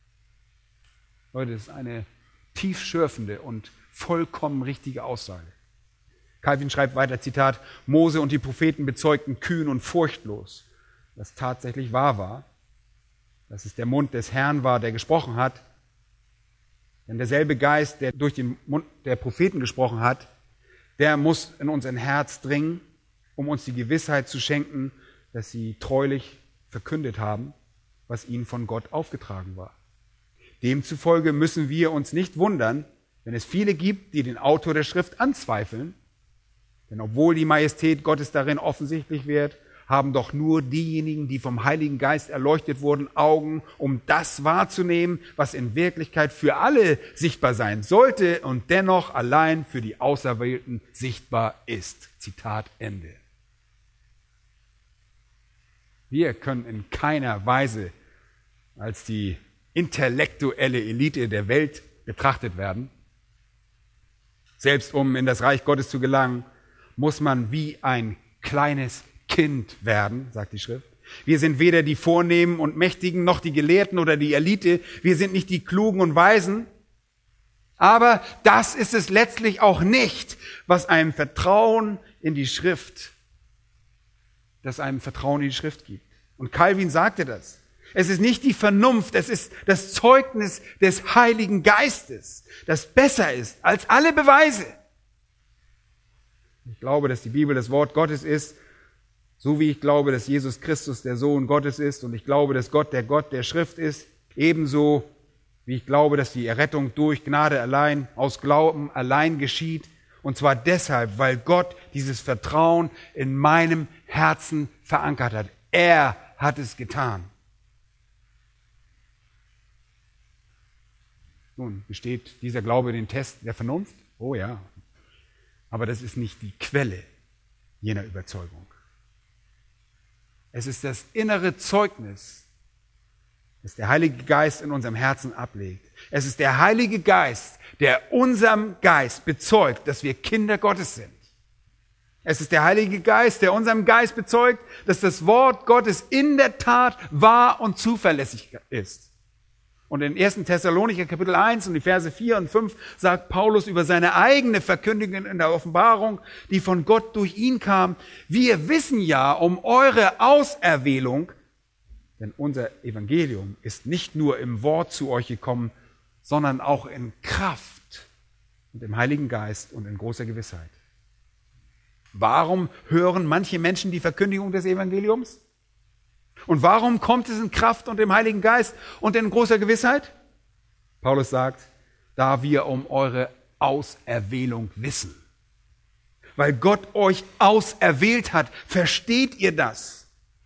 Leute, das ist eine tiefschürfende und vollkommen richtige Aussage. Calvin schreibt weiter, Zitat, Mose und die Propheten bezeugten kühn und furchtlos, was tatsächlich wahr war, dass es der Mund des Herrn war, der gesprochen hat. Denn derselbe Geist, der durch den Mund der Propheten gesprochen hat, der muss in unser Herz dringen, um uns die Gewissheit zu schenken, dass sie treulich verkündet haben, was ihnen von Gott aufgetragen war. Demzufolge müssen wir uns nicht wundern, wenn es viele gibt, die den Autor der Schrift anzweifeln. Denn obwohl die Majestät Gottes darin offensichtlich wird, haben doch nur diejenigen, die vom Heiligen Geist erleuchtet wurden, Augen, um das wahrzunehmen, was in Wirklichkeit für alle sichtbar sein sollte und dennoch allein für die Auserwählten sichtbar ist. Zitat Ende. Wir können in keiner Weise als die intellektuelle Elite der Welt betrachtet werden. Selbst um in das Reich Gottes zu gelangen, muss man wie ein kleines Kind werden, sagt die Schrift. Wir sind weder die Vornehmen und Mächtigen, noch die Gelehrten oder die Elite. Wir sind nicht die Klugen und Weisen. Aber das ist es letztlich auch nicht, was einem Vertrauen in die Schrift, das einem Vertrauen in die Schrift gibt. Und Calvin sagte das. Es ist nicht die Vernunft, es ist das Zeugnis des Heiligen Geistes, das besser ist als alle Beweise. Ich glaube, dass die Bibel das Wort Gottes ist, so wie ich glaube, dass Jesus Christus der Sohn Gottes ist und ich glaube, dass Gott der Schrift ist, ebenso wie ich glaube, dass die Errettung durch Gnade allein, aus Glauben allein geschieht. Und zwar deshalb, weil Gott dieses Vertrauen in meinem Herzen verankert hat. Er hat es getan. Nun, besteht dieser Glaube den Test der Vernunft? Oh ja. Aber das ist nicht die Quelle jener Überzeugung. Es ist das innere Zeugnis, das der Heilige Geist in unserem Herzen ablegt. Es ist der Heilige Geist, der unserem Geist bezeugt, dass wir Kinder Gottes sind. Es ist der Heilige Geist, der unserem Geist bezeugt, dass das Wort Gottes in der Tat wahr und zuverlässig ist. Und in 1. Thessalonicher Kapitel 1 und die Verse 4 und 5 sagt Paulus über seine eigene Verkündigung in der Offenbarung, die von Gott durch ihn kam. Wir wissen ja um eure Auserwählung, denn unser Evangelium ist nicht nur im Wort zu euch gekommen, sondern auch in Kraft und im Heiligen Geist und in großer Gewissheit. Warum hören manche Menschen die Verkündigung des Evangeliums? Und warum kommt es in Kraft und im Heiligen Geist und in großer Gewissheit? Paulus sagt, da wir um eure Auserwählung wissen. Weil Gott euch auserwählt hat, versteht ihr das?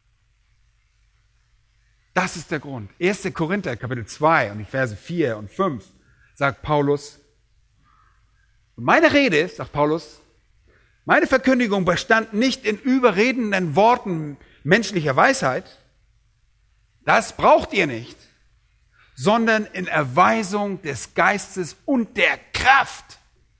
Das ist der Grund. 1. Korinther, Kapitel 2 und die Verse 4 und 5 sagt Paulus, Und meine Rede, sagt Paulus, meine Verkündigung bestand nicht in überredenden Worten menschlicher Weisheit, das braucht ihr nicht, sondern in Erweisung des Geistes und der Kraft.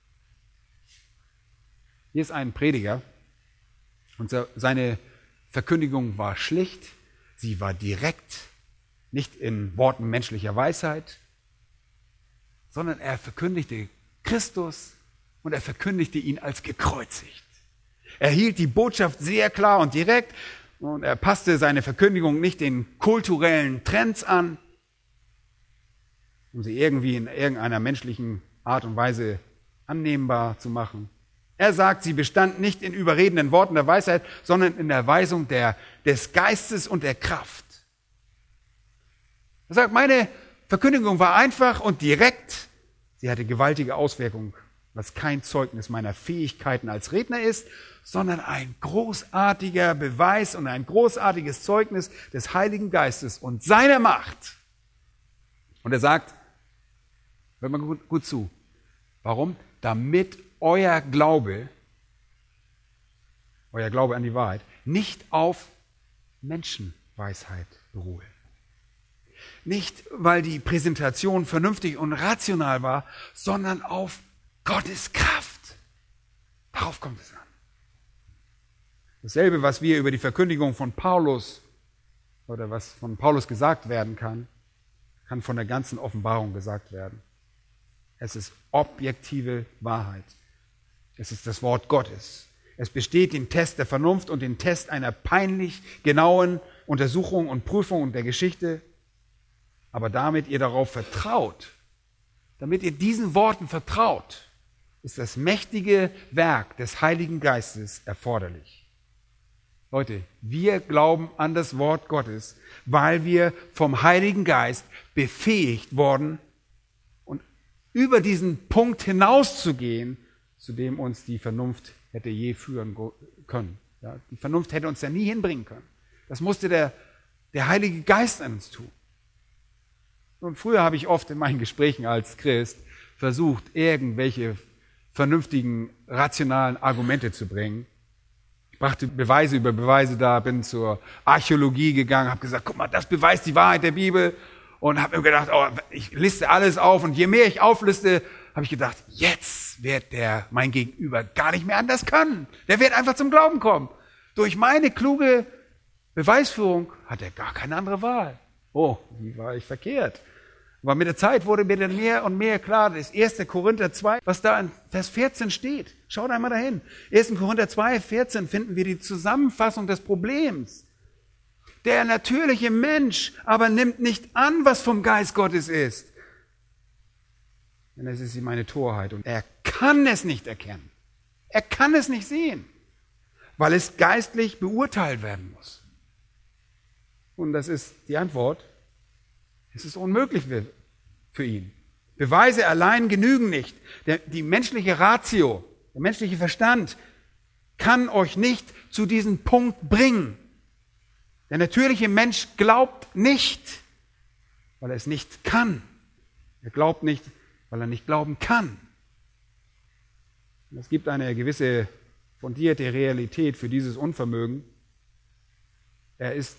Hier ist ein Prediger und seine Verkündigung war schlicht, sie war direkt, nicht in Worten menschlicher Weisheit, sondern er verkündigte Christus und er verkündigte ihn als gekreuzigt. Er hielt die Botschaft sehr klar und direkt und er passte seine Verkündigung nicht den kulturellen Trends an, um sie irgendwie in irgendeiner menschlichen Art und Weise annehmbar zu machen. Er sagt, sie bestand nicht in überredenden Worten der Weisheit, sondern in der Weisung des Geistes und der Kraft. Er sagt, meine Verkündigung war einfach und direkt. Sie hatte gewaltige Auswirkungen, was kein Zeugnis meiner Fähigkeiten als Redner ist, sondern ein großartiger Beweis und ein großartiges Zeugnis des Heiligen Geistes und seiner Macht. Und er sagt, hört mal gut zu, warum? Damit euer Glaube an die Wahrheit nicht auf Menschenweisheit beruhe. Nicht, weil die Präsentation vernünftig und rational war, sondern auf Gottes Kraft. Darauf kommt es an. Dasselbe, was wir über die Verkündigung von Paulus oder was von Paulus gesagt werden kann, kann von der ganzen Offenbarung gesagt werden. Es ist objektive Wahrheit. Es ist das Wort Gottes. Es besteht den Test der Vernunft und den Test einer peinlich genauen Untersuchung und Prüfung der Geschichte. Aber damit ihr darauf vertraut, damit ihr diesen Worten vertraut, ist das mächtige Werk des Heiligen Geistes erforderlich. Leute, wir glauben an das Wort Gottes, weil wir vom Heiligen Geist befähigt worden und über diesen Punkt hinauszugehen, zu dem uns die Vernunft hätte je führen können. Ja, die Vernunft hätte uns da nie hinbringen können. Das musste der Heilige Geist an uns tun. Und früher habe ich oft in meinen Gesprächen als Christ versucht, irgendwelche vernünftigen, rationalen Argumente zu bringen. Ich brachte Beweise über Beweise da, bin zur Archäologie gegangen, habe gesagt, guck mal, das beweist die Wahrheit der Bibel. Und habe mir gedacht, oh, ich liste alles auf. Und je mehr ich aufliste, habe ich gedacht, jetzt wird mein Gegenüber gar nicht mehr anders können. Der wird einfach zum Glauben kommen. Durch meine kluge Beweisführung hat er gar keine andere Wahl. Oh, wie war ich verkehrt? Aber mit der Zeit wurde mir dann mehr und mehr klar, das 1. Korinther 2, was da in Vers 14 steht. Schaut einmal dahin. 1. Korinther 2, 14 finden wir die Zusammenfassung des Problems. Der natürliche Mensch aber nimmt nicht an, was vom Geist Gottes ist. Denn es ist ihm eine Torheit und er kann es nicht erkennen. Er kann es nicht sehen, weil es geistlich beurteilt werden muss. Und das ist die Antwort. Es ist unmöglich für ihn. Beweise allein genügen nicht. Die menschliche Ratio, der menschliche Verstand kann euch nicht zu diesem Punkt bringen. Der natürliche Mensch glaubt nicht, weil er es nicht kann. Er glaubt nicht, weil er nicht glauben kann. Und es gibt eine gewisse fundierte Realität für dieses Unvermögen. Er ist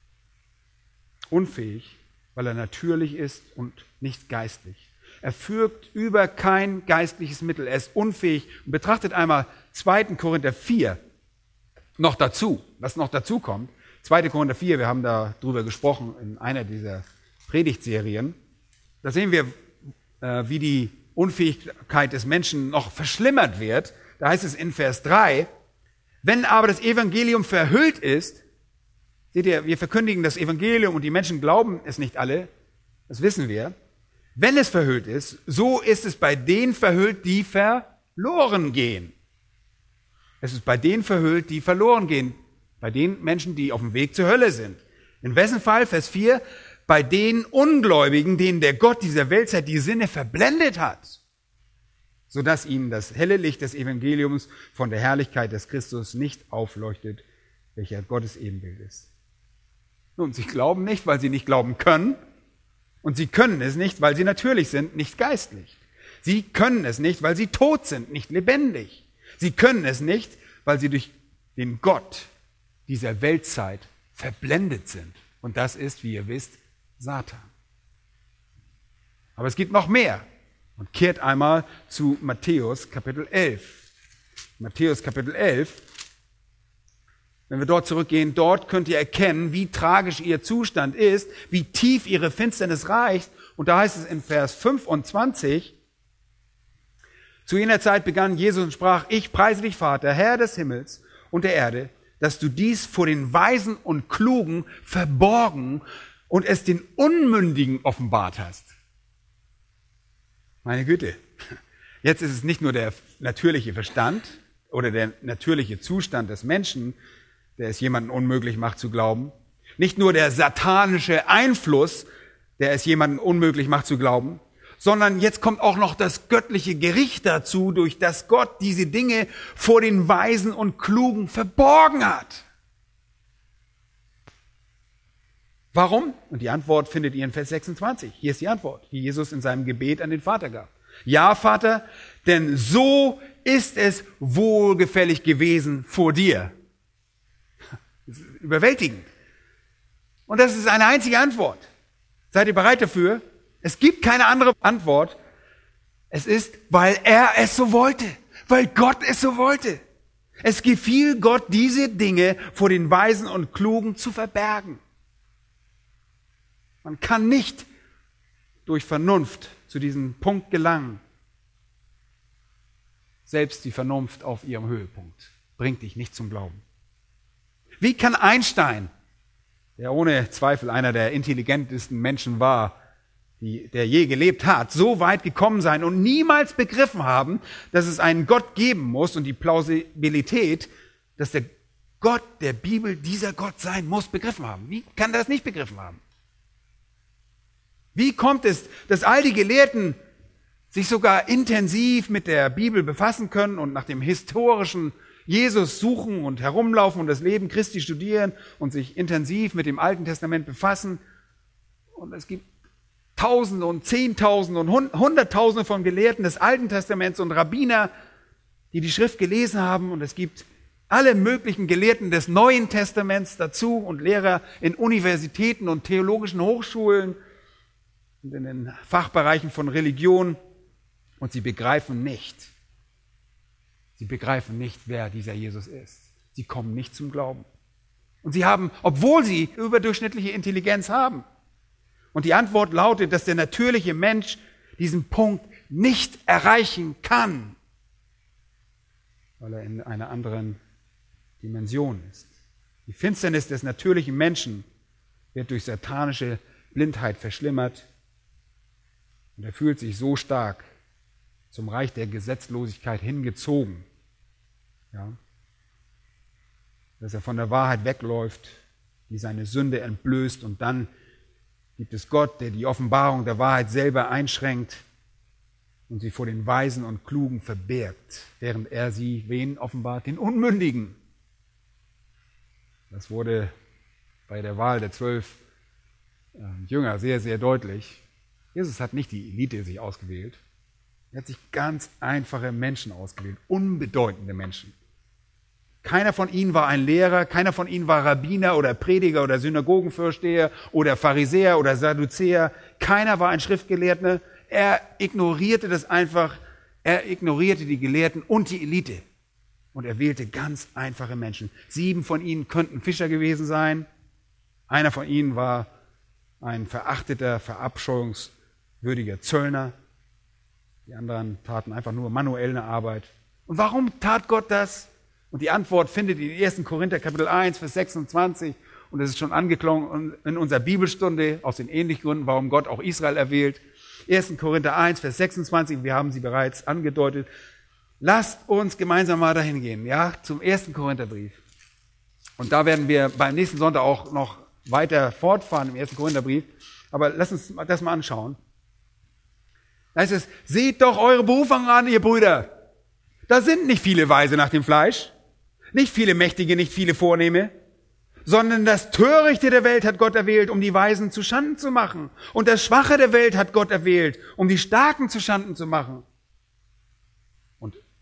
unfähig, weil er natürlich ist und nicht geistlich. Er fügt über kein geistliches Mittel. Er ist unfähig. Und betrachtet einmal 2. Korinther 4 noch dazu, was noch dazu kommt. 2. Korinther 4, wir haben darüber gesprochen in einer dieser Predigtserien. Da sehen wir, wie die Unfähigkeit des Menschen noch verschlimmert wird. Da heißt es in Vers 3, wenn aber das Evangelium verhüllt ist, seht ihr, wir verkündigen das Evangelium und die Menschen glauben es nicht alle, das wissen wir. Wenn es verhüllt ist, so ist es bei denen verhüllt, die verloren gehen. Es ist bei denen verhüllt, die verloren gehen. Bei den Menschen, die auf dem Weg zur Hölle sind. In wessen Fall? Vers 4. Bei den Ungläubigen, denen der Gott dieser Weltzeit die Sinne verblendet hat, sodass ihnen das helle Licht des Evangeliums von der Herrlichkeit des Christus nicht aufleuchtet, welcher Gottes Ebenbild ist. Nun, sie glauben nicht, weil sie nicht glauben können. Und sie können es nicht, weil sie natürlich sind, nicht geistlich. Sie können es nicht, weil sie tot sind, nicht lebendig. Sie können es nicht, weil sie durch den Gott dieser Weltzeit verblendet sind. Und das ist, wie ihr wisst, Satan. Aber es gibt noch mehr. Und kehrt einmal zu Matthäus Kapitel 11. Matthäus Kapitel 11. Wenn wir dort zurückgehen, dort könnt ihr erkennen, wie tragisch ihr Zustand ist, wie tief ihre Finsternis reicht. Und da heißt es in Vers 25, zu jener Zeit begann Jesus und sprach, ich preise dich, Vater, Herr des Himmels und der Erde, dass du dies vor den Weisen und Klugen verborgen und es den Unmündigen offenbart hast. Meine Güte, jetzt ist es nicht nur der natürliche Verstand oder der natürliche Zustand des Menschen, der es jemandem unmöglich macht zu glauben. Nicht nur der satanische Einfluss, der es jemandem unmöglich macht zu glauben, sondern jetzt kommt auch noch das göttliche Gericht dazu, durch das Gott diese Dinge vor den Weisen und Klugen verborgen hat. Warum? Und die Antwort findet ihr in Vers 26. Hier ist die Antwort, die Jesus in seinem Gebet an den Vater gab. Ja, Vater, denn so ist es wohlgefällig gewesen vor dir. Das ist überwältigend. Und das ist eine einzige Antwort. Seid ihr bereit dafür? Es gibt keine andere Antwort. Es ist, weil er es so wollte. Weil Gott es so wollte. Es gefiel Gott, diese Dinge vor den Weisen und Klugen zu verbergen. Man kann nicht durch Vernunft zu diesem Punkt gelangen. Selbst die Vernunft auf ihrem Höhepunkt bringt dich nicht zum Glauben. Wie kann Einstein, der ohne Zweifel einer der intelligentesten Menschen war, der je gelebt hat, so weit gekommen sein und niemals begriffen haben, dass es einen Gott geben muss und die Plausibilität, dass der Gott der Bibel dieser Gott sein muss, begriffen haben? Wie kann er das nicht begriffen haben? Wie kommt es, dass all die Gelehrten sich sogar intensiv mit der Bibel befassen können und nach dem historischen Jesus suchen und herumlaufen und das Leben Christi studieren und sich intensiv mit dem Alten Testament befassen? Und es gibt Tausende und Zehntausende und Hunderttausende von Gelehrten des Alten Testaments und Rabbiner, die die Schrift gelesen haben. Und es gibt alle möglichen Gelehrten des Neuen Testaments dazu und Lehrer in Universitäten und theologischen Hochschulen und in den Fachbereichen von Religion. Und sie begreifen nicht, wer dieser Jesus ist. Sie kommen nicht zum Glauben. Und sie haben, obwohl sie überdurchschnittliche Intelligenz haben. Und die Antwort lautet, dass der natürliche Mensch diesen Punkt nicht erreichen kann, weil er in einer anderen Dimension ist. Die Finsternis des natürlichen Menschen wird durch satanische Blindheit verschlimmert und er fühlt sich so stark zum Reich der Gesetzlosigkeit hingezogen, ja, dass er von der Wahrheit wegläuft, die seine Sünde entblößt, und dann gibt es Gott, der die Offenbarung der Wahrheit selber einschränkt und sie vor den Weisen und Klugen verbirgt, während er sie, wen offenbart? Den Unmündigen. Das wurde bei der Wahl der 12 Jünger sehr, sehr deutlich. Jesus hat nicht die Elite sich ausgewählt. Er hat sich ganz einfache Menschen ausgewählt, unbedeutende Menschen. Keiner von ihnen war ein Lehrer, keiner von ihnen war Rabbiner oder Prediger oder Synagogenvorsteher oder Pharisäer oder Sadduzäer. Keiner war ein Schriftgelehrter. Er ignorierte das einfach. Er ignorierte die Gelehrten und die Elite. Und er wählte ganz einfache Menschen. 7 von ihnen könnten Fischer gewesen sein. Einer von ihnen war ein verachteter, verabscheuungswürdiger Zöllner. Die anderen taten einfach nur manuelle Arbeit. Und warum tat Gott das? Und die Antwort findet ihr in 1. Korinther Kapitel 1, Vers 26. Und es ist schon angeklungen in unserer Bibelstunde aus den ähnlichen Gründen, warum Gott auch Israel erwählt. 1. Korinther 1, Vers 26, wir haben sie bereits angedeutet. Lasst uns gemeinsam mal dahin gehen, ja, zum 1. Korintherbrief. Und da werden wir beim nächsten Sonntag auch noch weiter fortfahren im 1. Korintherbrief. Aber lasst uns das mal anschauen. Da heißt es, seht doch eure Berufung an, ihr Brüder. Da sind nicht viele Weise nach dem Fleisch, nicht viele Mächtige, nicht viele Vornehme, sondern das Törichte der Welt hat Gott erwählt, um die Weisen zu Schanden zu machen. Und das Schwache der Welt hat Gott erwählt, um die Starken zu Schanden zu machen.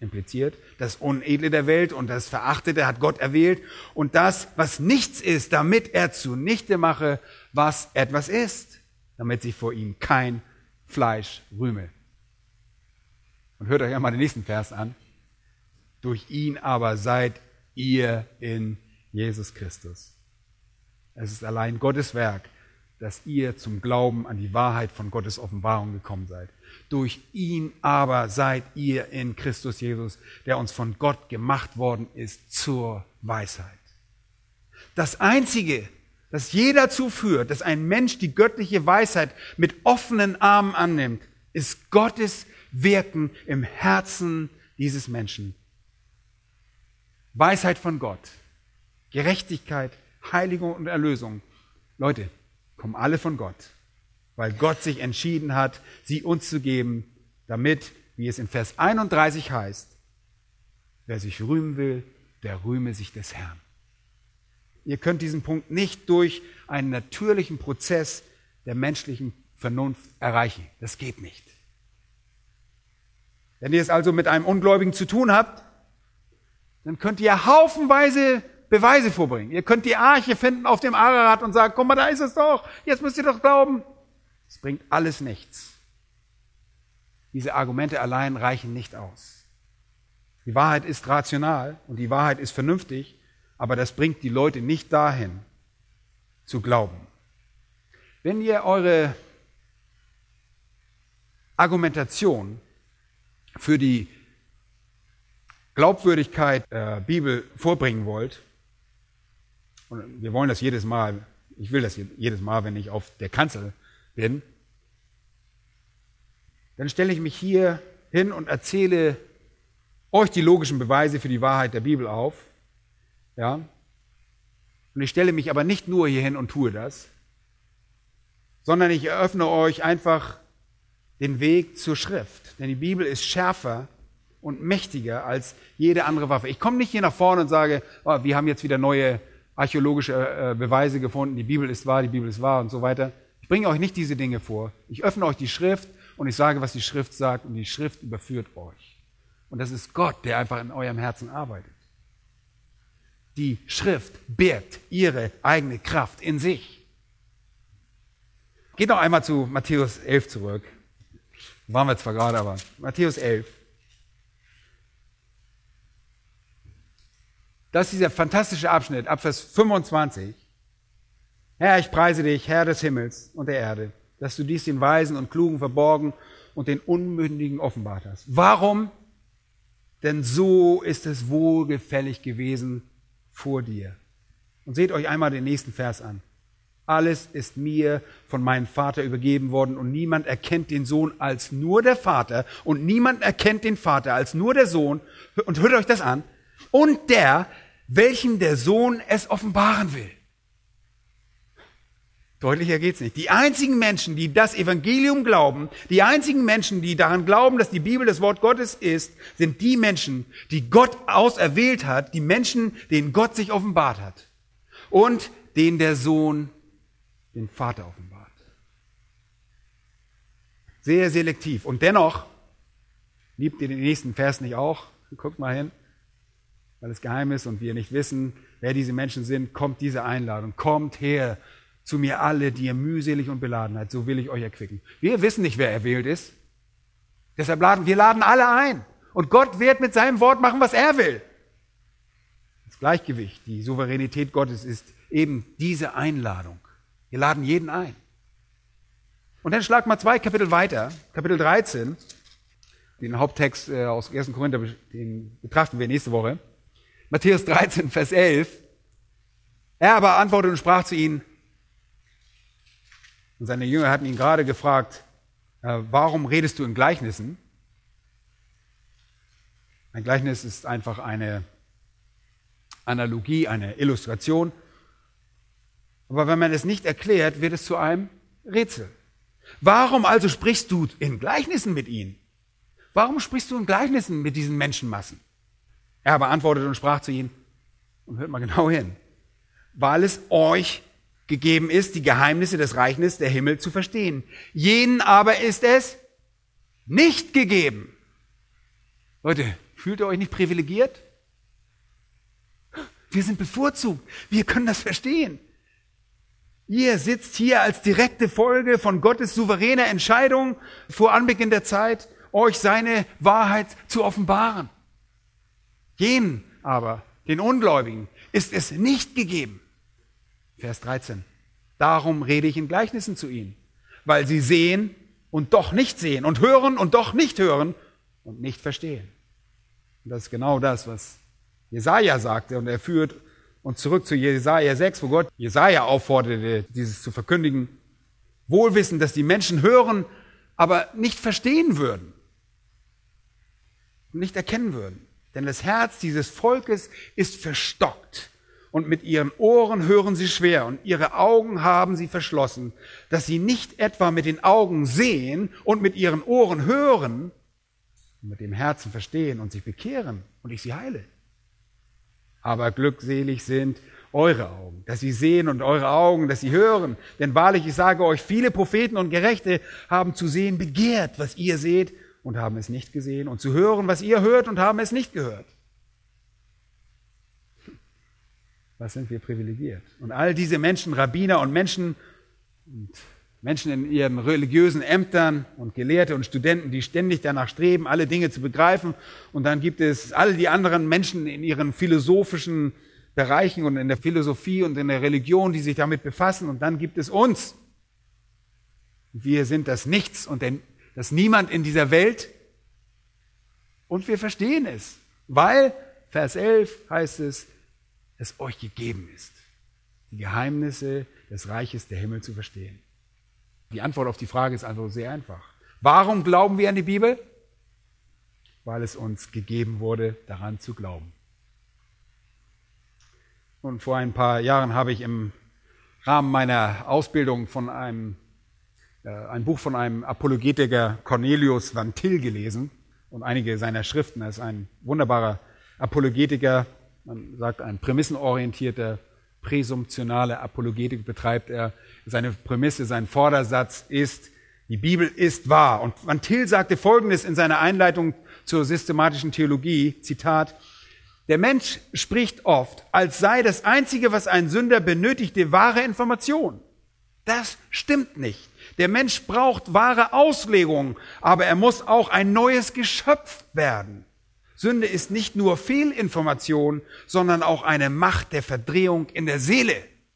impliziert. Das Unedle der Welt und das Verachtete hat Gott erwählt. Und das, was nichts ist, damit er zunichte mache, was etwas ist, damit sich vor ihm kein Fleisch rühme. Und hört euch einmal den nächsten Vers an. Durch ihn aber seid ihr in Jesus Christus. Es ist allein Gottes Werk, dass ihr zum Glauben an die Wahrheit von Gottes Offenbarung gekommen seid. Durch ihn aber seid ihr in Christus Jesus, der uns von Gott gemacht worden ist zur Weisheit. Das Einzige, das je dazu führt, dass ein Mensch die göttliche Weisheit mit offenen Armen annimmt, ist Gottes Wirken im Herzen dieses Menschen. Weisheit von Gott, Gerechtigkeit, Heiligung und Erlösung. Leute, kommen alle von Gott, weil Gott sich entschieden hat, sie uns zu geben, damit, wie es in Vers 31 heißt, wer sich rühmen will, der rühme sich des Herrn. Ihr könnt diesen Punkt nicht durch einen natürlichen Prozess der menschlichen Vernunft erreichen. Das geht nicht. Wenn ihr es also mit einem Ungläubigen zu tun habt, dann könnt ihr haufenweise Beweise vorbringen. Ihr könnt die Arche finden auf dem Ararat und sagen, guck mal, da ist es doch, jetzt müsst ihr doch glauben. Es bringt alles nichts. Diese Argumente allein reichen nicht aus. Die Wahrheit ist rational und die Wahrheit ist vernünftig, aber das bringt die Leute nicht dahin, zu glauben. Wenn ihr eure Argumentation für die Glaubwürdigkeit der Bibel vorbringen wollt, und wir wollen das jedes Mal, ich will das jedes Mal, wenn ich auf der Kanzel bin, dann stelle ich mich hier hin und erzähle euch die logischen Beweise für die Wahrheit der Bibel auf. Ja? Und ich stelle mich aber nicht nur hier hin und tue das, sondern ich eröffne euch einfach den Weg zur Schrift. Denn die Bibel ist schärfer und mächtiger als jede andere Waffe. Ich komme nicht hier nach vorne und sage, oh, wir haben jetzt wieder neue archäologische Beweise gefunden, die Bibel ist wahr und so weiter. Ich bringe euch nicht diese Dinge vor. Ich öffne euch die Schrift und ich sage, was die Schrift sagt und die Schrift überführt euch. Und das ist Gott, der einfach in eurem Herzen arbeitet. Die Schrift birgt ihre eigene Kraft in sich. Geht noch einmal zu Matthäus 11 zurück. Waren wir zwar gerade, aber Matthäus 11. Das ist dieser fantastische Abschnitt, ab Vers 25. Herr, ich preise dich, Herr des Himmels und der Erde, dass du dies den Weisen und Klugen verborgen und den Unmündigen offenbart hast. Warum? Denn so ist es wohlgefällig gewesen vor dir. Und seht euch einmal den nächsten Vers an. Alles ist mir von meinem Vater übergeben worden und niemand erkennt den Sohn als nur der Vater und niemand erkennt den Vater als nur der Sohn. Und hört euch das an. Und der, welchem der Sohn es offenbaren will. Deutlicher geht's nicht. Die einzigen Menschen, die das Evangelium glauben, die einzigen Menschen, die daran glauben, dass die Bibel das Wort Gottes ist, sind die Menschen, die Gott auserwählt hat, die Menschen, denen Gott sich offenbart hat und denen der Sohn den Vater offenbart. Sehr selektiv. Und dennoch, liebt ihr den nächsten Vers nicht auch? Guckt mal hin. Weil es geheim ist und wir nicht wissen, wer diese Menschen sind, kommt diese Einladung. Kommt her zu mir alle, die ihr mühselig und beladen seid, so will ich euch erquicken. Wir wissen nicht, wer erwählt ist. Deshalb laden wir alle ein. Und Gott wird mit seinem Wort machen, was er will. Das Gleichgewicht, die Souveränität Gottes ist eben diese Einladung. Wir laden jeden ein. Und dann schlag mal 2 Kapitel weiter, Kapitel 13. Den Haupttext aus 1. Korinther, den betrachten wir nächste Woche. Matthäus 13, Vers 11. Er aber antwortete und sprach zu ihnen, und seine Jünger hatten ihn gerade gefragt, warum redest du in Gleichnissen? Ein Gleichnis ist einfach eine Analogie, eine Illustration. Aber wenn man es nicht erklärt, wird es zu einem Rätsel. Warum also sprichst du in Gleichnissen mit ihnen? Warum sprichst du in Gleichnissen mit diesen Menschenmassen? Er aber antwortete und sprach zu ihnen, und hört mal genau hin, weil es euch gegeben ist, die Geheimnisse des Reiches der Himmel zu verstehen. Jenen aber ist es nicht gegeben. Leute, Fühlt ihr euch nicht privilegiert? Wir sind bevorzugt. Wir können das verstehen. Ihr sitzt hier als direkte Folge von Gottes souveräner Entscheidung vor Anbeginn der Zeit, euch seine Wahrheit zu offenbaren. Jenen aber, den Ungläubigen, ist es nicht gegeben. Vers 13. Darum rede ich in Gleichnissen zu ihnen, weil sie sehen und doch nicht sehen und hören und doch nicht hören und nicht verstehen. Und das ist genau das, was Jesaja sagte, und er führt uns zurück zu Jesaja 6, wo Gott Jesaja aufforderte, dieses zu verkündigen. Wohlwissend, dass die Menschen hören, aber nicht verstehen würden und nicht erkennen würden. Denn das Herz dieses Volkes ist verstockt und mit ihren Ohren hören sie schwer und ihre Augen haben sie verschlossen, dass sie nicht etwa mit den Augen sehen und mit ihren Ohren hören und mit dem Herzen verstehen und sich bekehren und ich sie heile. Aber glückselig sind eure Augen, dass sie sehen, und eure Augen, dass sie hören. Denn wahrlich, ich sage euch, viele Propheten und Gerechte haben zu sehen begehrt, was ihr seht, und haben es nicht gesehen, und zu hören, was ihr hört, und haben es nicht gehört. Was sind wir privilegiert? Und all diese Menschen, Rabbiner und Menschen in ihren religiösen Ämtern und Gelehrte und Studenten, die ständig danach streben, alle Dinge zu begreifen. Und dann gibt es all die anderen Menschen in ihren philosophischen Bereichen und in der Philosophie und in der Religion, die sich damit befassen. Und dann gibt es uns. Wir sind das Nichts und das Niemand in dieser Welt. Und wir verstehen es, weil, Vers 11 heißt es euch gegeben ist, die Geheimnisse des Reiches der Himmel zu verstehen. Die Antwort auf die Frage ist also sehr einfach. Warum glauben wir an die Bibel? Weil es uns gegeben wurde, daran zu glauben. Und vor ein paar Jahren habe ich im Rahmen meiner Ausbildung ein Buch von einem Apologetiker, Cornelius Van Til, gelesen und einige seiner Schriften. Er ist ein wunderbarer Apologetiker, man sagt ein prämissenorientierter, präsumptionale Apologetik betreibt er. Seine Prämisse, sein Vordersatz ist, die Bibel ist wahr. Und Van Til sagte Folgendes in seiner Einleitung zur systematischen Theologie, Zitat: Der Mensch spricht oft, als sei das Einzige, was ein Sünder benötigte, wahre Information. Das stimmt nicht. Der Mensch braucht wahre Auslegung, aber er muss auch ein neues Geschöpf werden. Sünde ist nicht nur Fehlinformation, sondern auch eine Macht der Verdrehung in der Seele.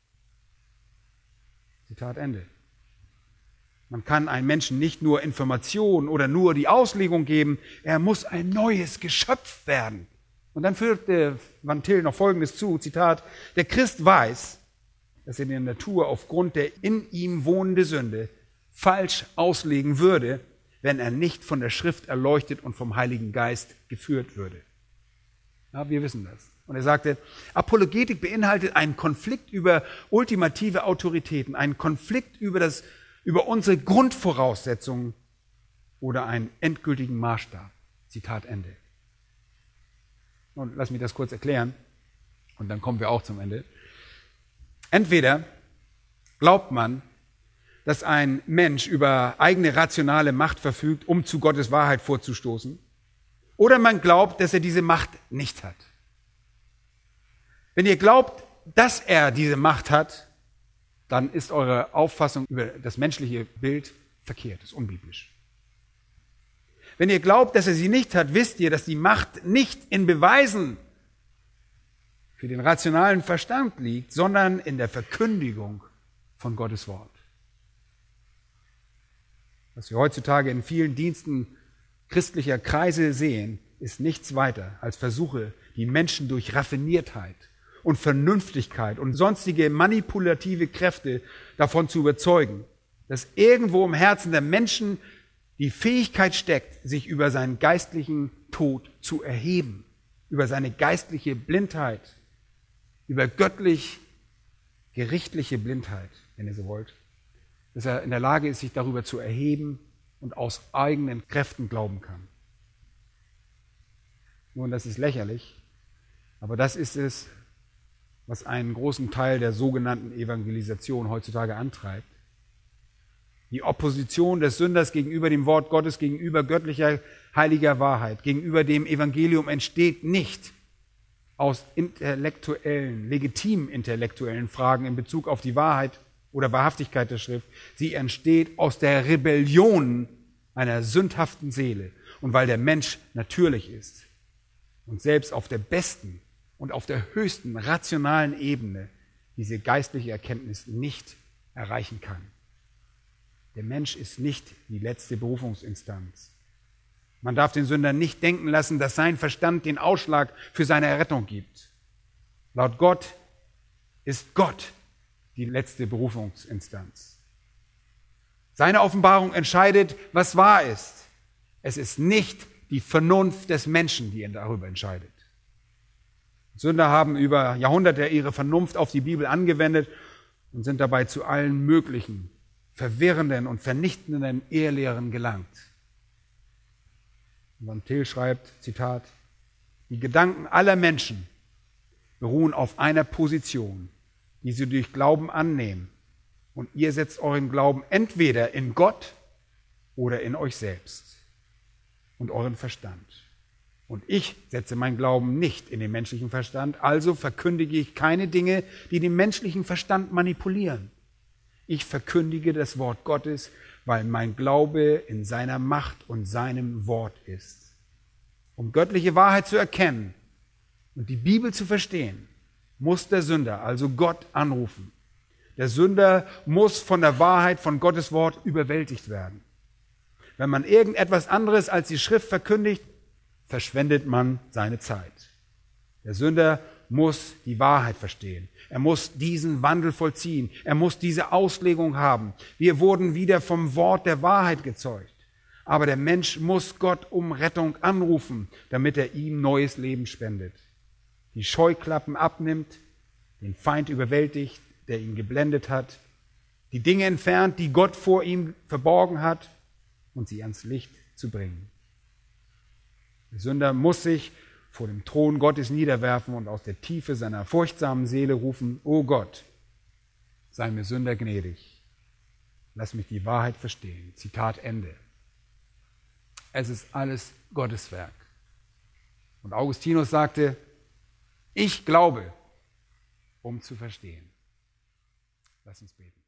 Zitat Ende. Man kann einem Menschen nicht nur Information oder nur die Auslegung geben, er muss ein neues Geschöpf werden. Und dann fügte Van Til noch Folgendes zu, Zitat: Der Christ weiß, dass er die Natur aufgrund der in ihm wohnenden Sünde falsch auslegen würde, wenn er nicht von der Schrift erleuchtet und vom Heiligen Geist geführt würde. Ja, wir wissen das. Und er sagte, Apologetik beinhaltet einen Konflikt über ultimative Autoritäten, einen Konflikt über unsere Grundvoraussetzungen oder einen endgültigen Maßstab. Zitat Ende. Und lass mich das kurz erklären und dann kommen wir auch zum Ende. Entweder glaubt man, dass ein Mensch über eigene rationale Macht verfügt, um zu Gottes Wahrheit vorzustoßen, oder man glaubt, dass er diese Macht nicht hat. Wenn ihr glaubt, dass er diese Macht hat, dann ist eure Auffassung über das menschliche Bild verkehrt, ist unbiblisch. Wenn ihr glaubt, dass er sie nicht hat, wisst ihr, dass die Macht nicht in Beweisen für den rationalen Verstand liegt, sondern in der Verkündigung von Gottes Wort. Was wir heutzutage in vielen Diensten christlicher Kreise sehen, ist nichts weiter als Versuche, die Menschen durch Raffiniertheit und Vernünftigkeit und sonstige manipulative Kräfte davon zu überzeugen, dass irgendwo im Herzen der Menschen die Fähigkeit steckt, sich über seinen geistlichen Tod zu erheben, über seine geistliche Blindheit, über göttlich-gerichtliche Blindheit, wenn ihr so wollt, dass er in der Lage ist, sich darüber zu erheben und aus eigenen Kräften glauben kann. Nun, das ist lächerlich, aber das ist es, was einen großen Teil der sogenannten Evangelisation heutzutage antreibt. Die Opposition des Sünders gegenüber dem Wort Gottes, gegenüber göttlicher, heiliger Wahrheit, gegenüber dem Evangelium entsteht nicht aus legitimen intellektuellen Fragen in Bezug auf die Wahrheit oder Wahrhaftigkeit der Schrift. Sie entsteht aus der Rebellion einer sündhaften Seele. Und weil der Mensch natürlich ist und selbst auf der besten und auf der höchsten rationalen Ebene diese geistliche Erkenntnis nicht erreichen kann. Der Mensch ist nicht die letzte Berufungsinstanz. Man darf den Sünder nicht denken lassen, dass sein Verstand den Ausschlag für seine Errettung gibt. Laut Gott ist Gott die letzte Berufungsinstanz. Seine Offenbarung entscheidet, was wahr ist. Es ist nicht die Vernunft des Menschen, die darüber entscheidet. Sünder haben über Jahrhunderte ihre Vernunft auf die Bibel angewendet und sind dabei zu allen möglichen verwirrenden und vernichtenden Irrlehren gelangt. Und Van Til schreibt, Zitat, die Gedanken aller Menschen beruhen auf einer Position, die sie durch Glauben annehmen. Und ihr setzt euren Glauben entweder in Gott oder in euch selbst und euren Verstand. Und ich setze meinen Glauben nicht in den menschlichen Verstand, also verkündige ich keine Dinge, die den menschlichen Verstand manipulieren. Ich verkündige das Wort Gottes, weil mein Glaube in seiner Macht und seinem Wort ist. Um göttliche Wahrheit zu erkennen und die Bibel zu verstehen, muss der Sünder also Gott anrufen. Der Sünder muss von der Wahrheit von Gottes Wort überwältigt werden. Wenn man irgendetwas anderes als die Schrift verkündigt, verschwendet man seine Zeit. Der Sünder muss die Wahrheit verstehen. Er muss diesen Wandel vollziehen. Er muss diese Auslegung haben. Wir wurden wieder vom Wort der Wahrheit gezeugt. Aber der Mensch muss Gott um Rettung anrufen, damit er ihm neues Leben spendet. Die Scheuklappen abnimmt, den Feind überwältigt, der ihn geblendet hat, die Dinge entfernt, die Gott vor ihm verborgen hat, und sie ans Licht zu bringen. Der Sünder muss sich vor dem Thron Gottes niederwerfen und aus der Tiefe seiner furchtsamen Seele rufen, O Gott, sei mir Sünder gnädig, lass mich die Wahrheit verstehen. Zitat Ende. Es ist alles Gottes Werk. Und Augustinus sagte, ich glaube, um zu verstehen. Lass uns beten.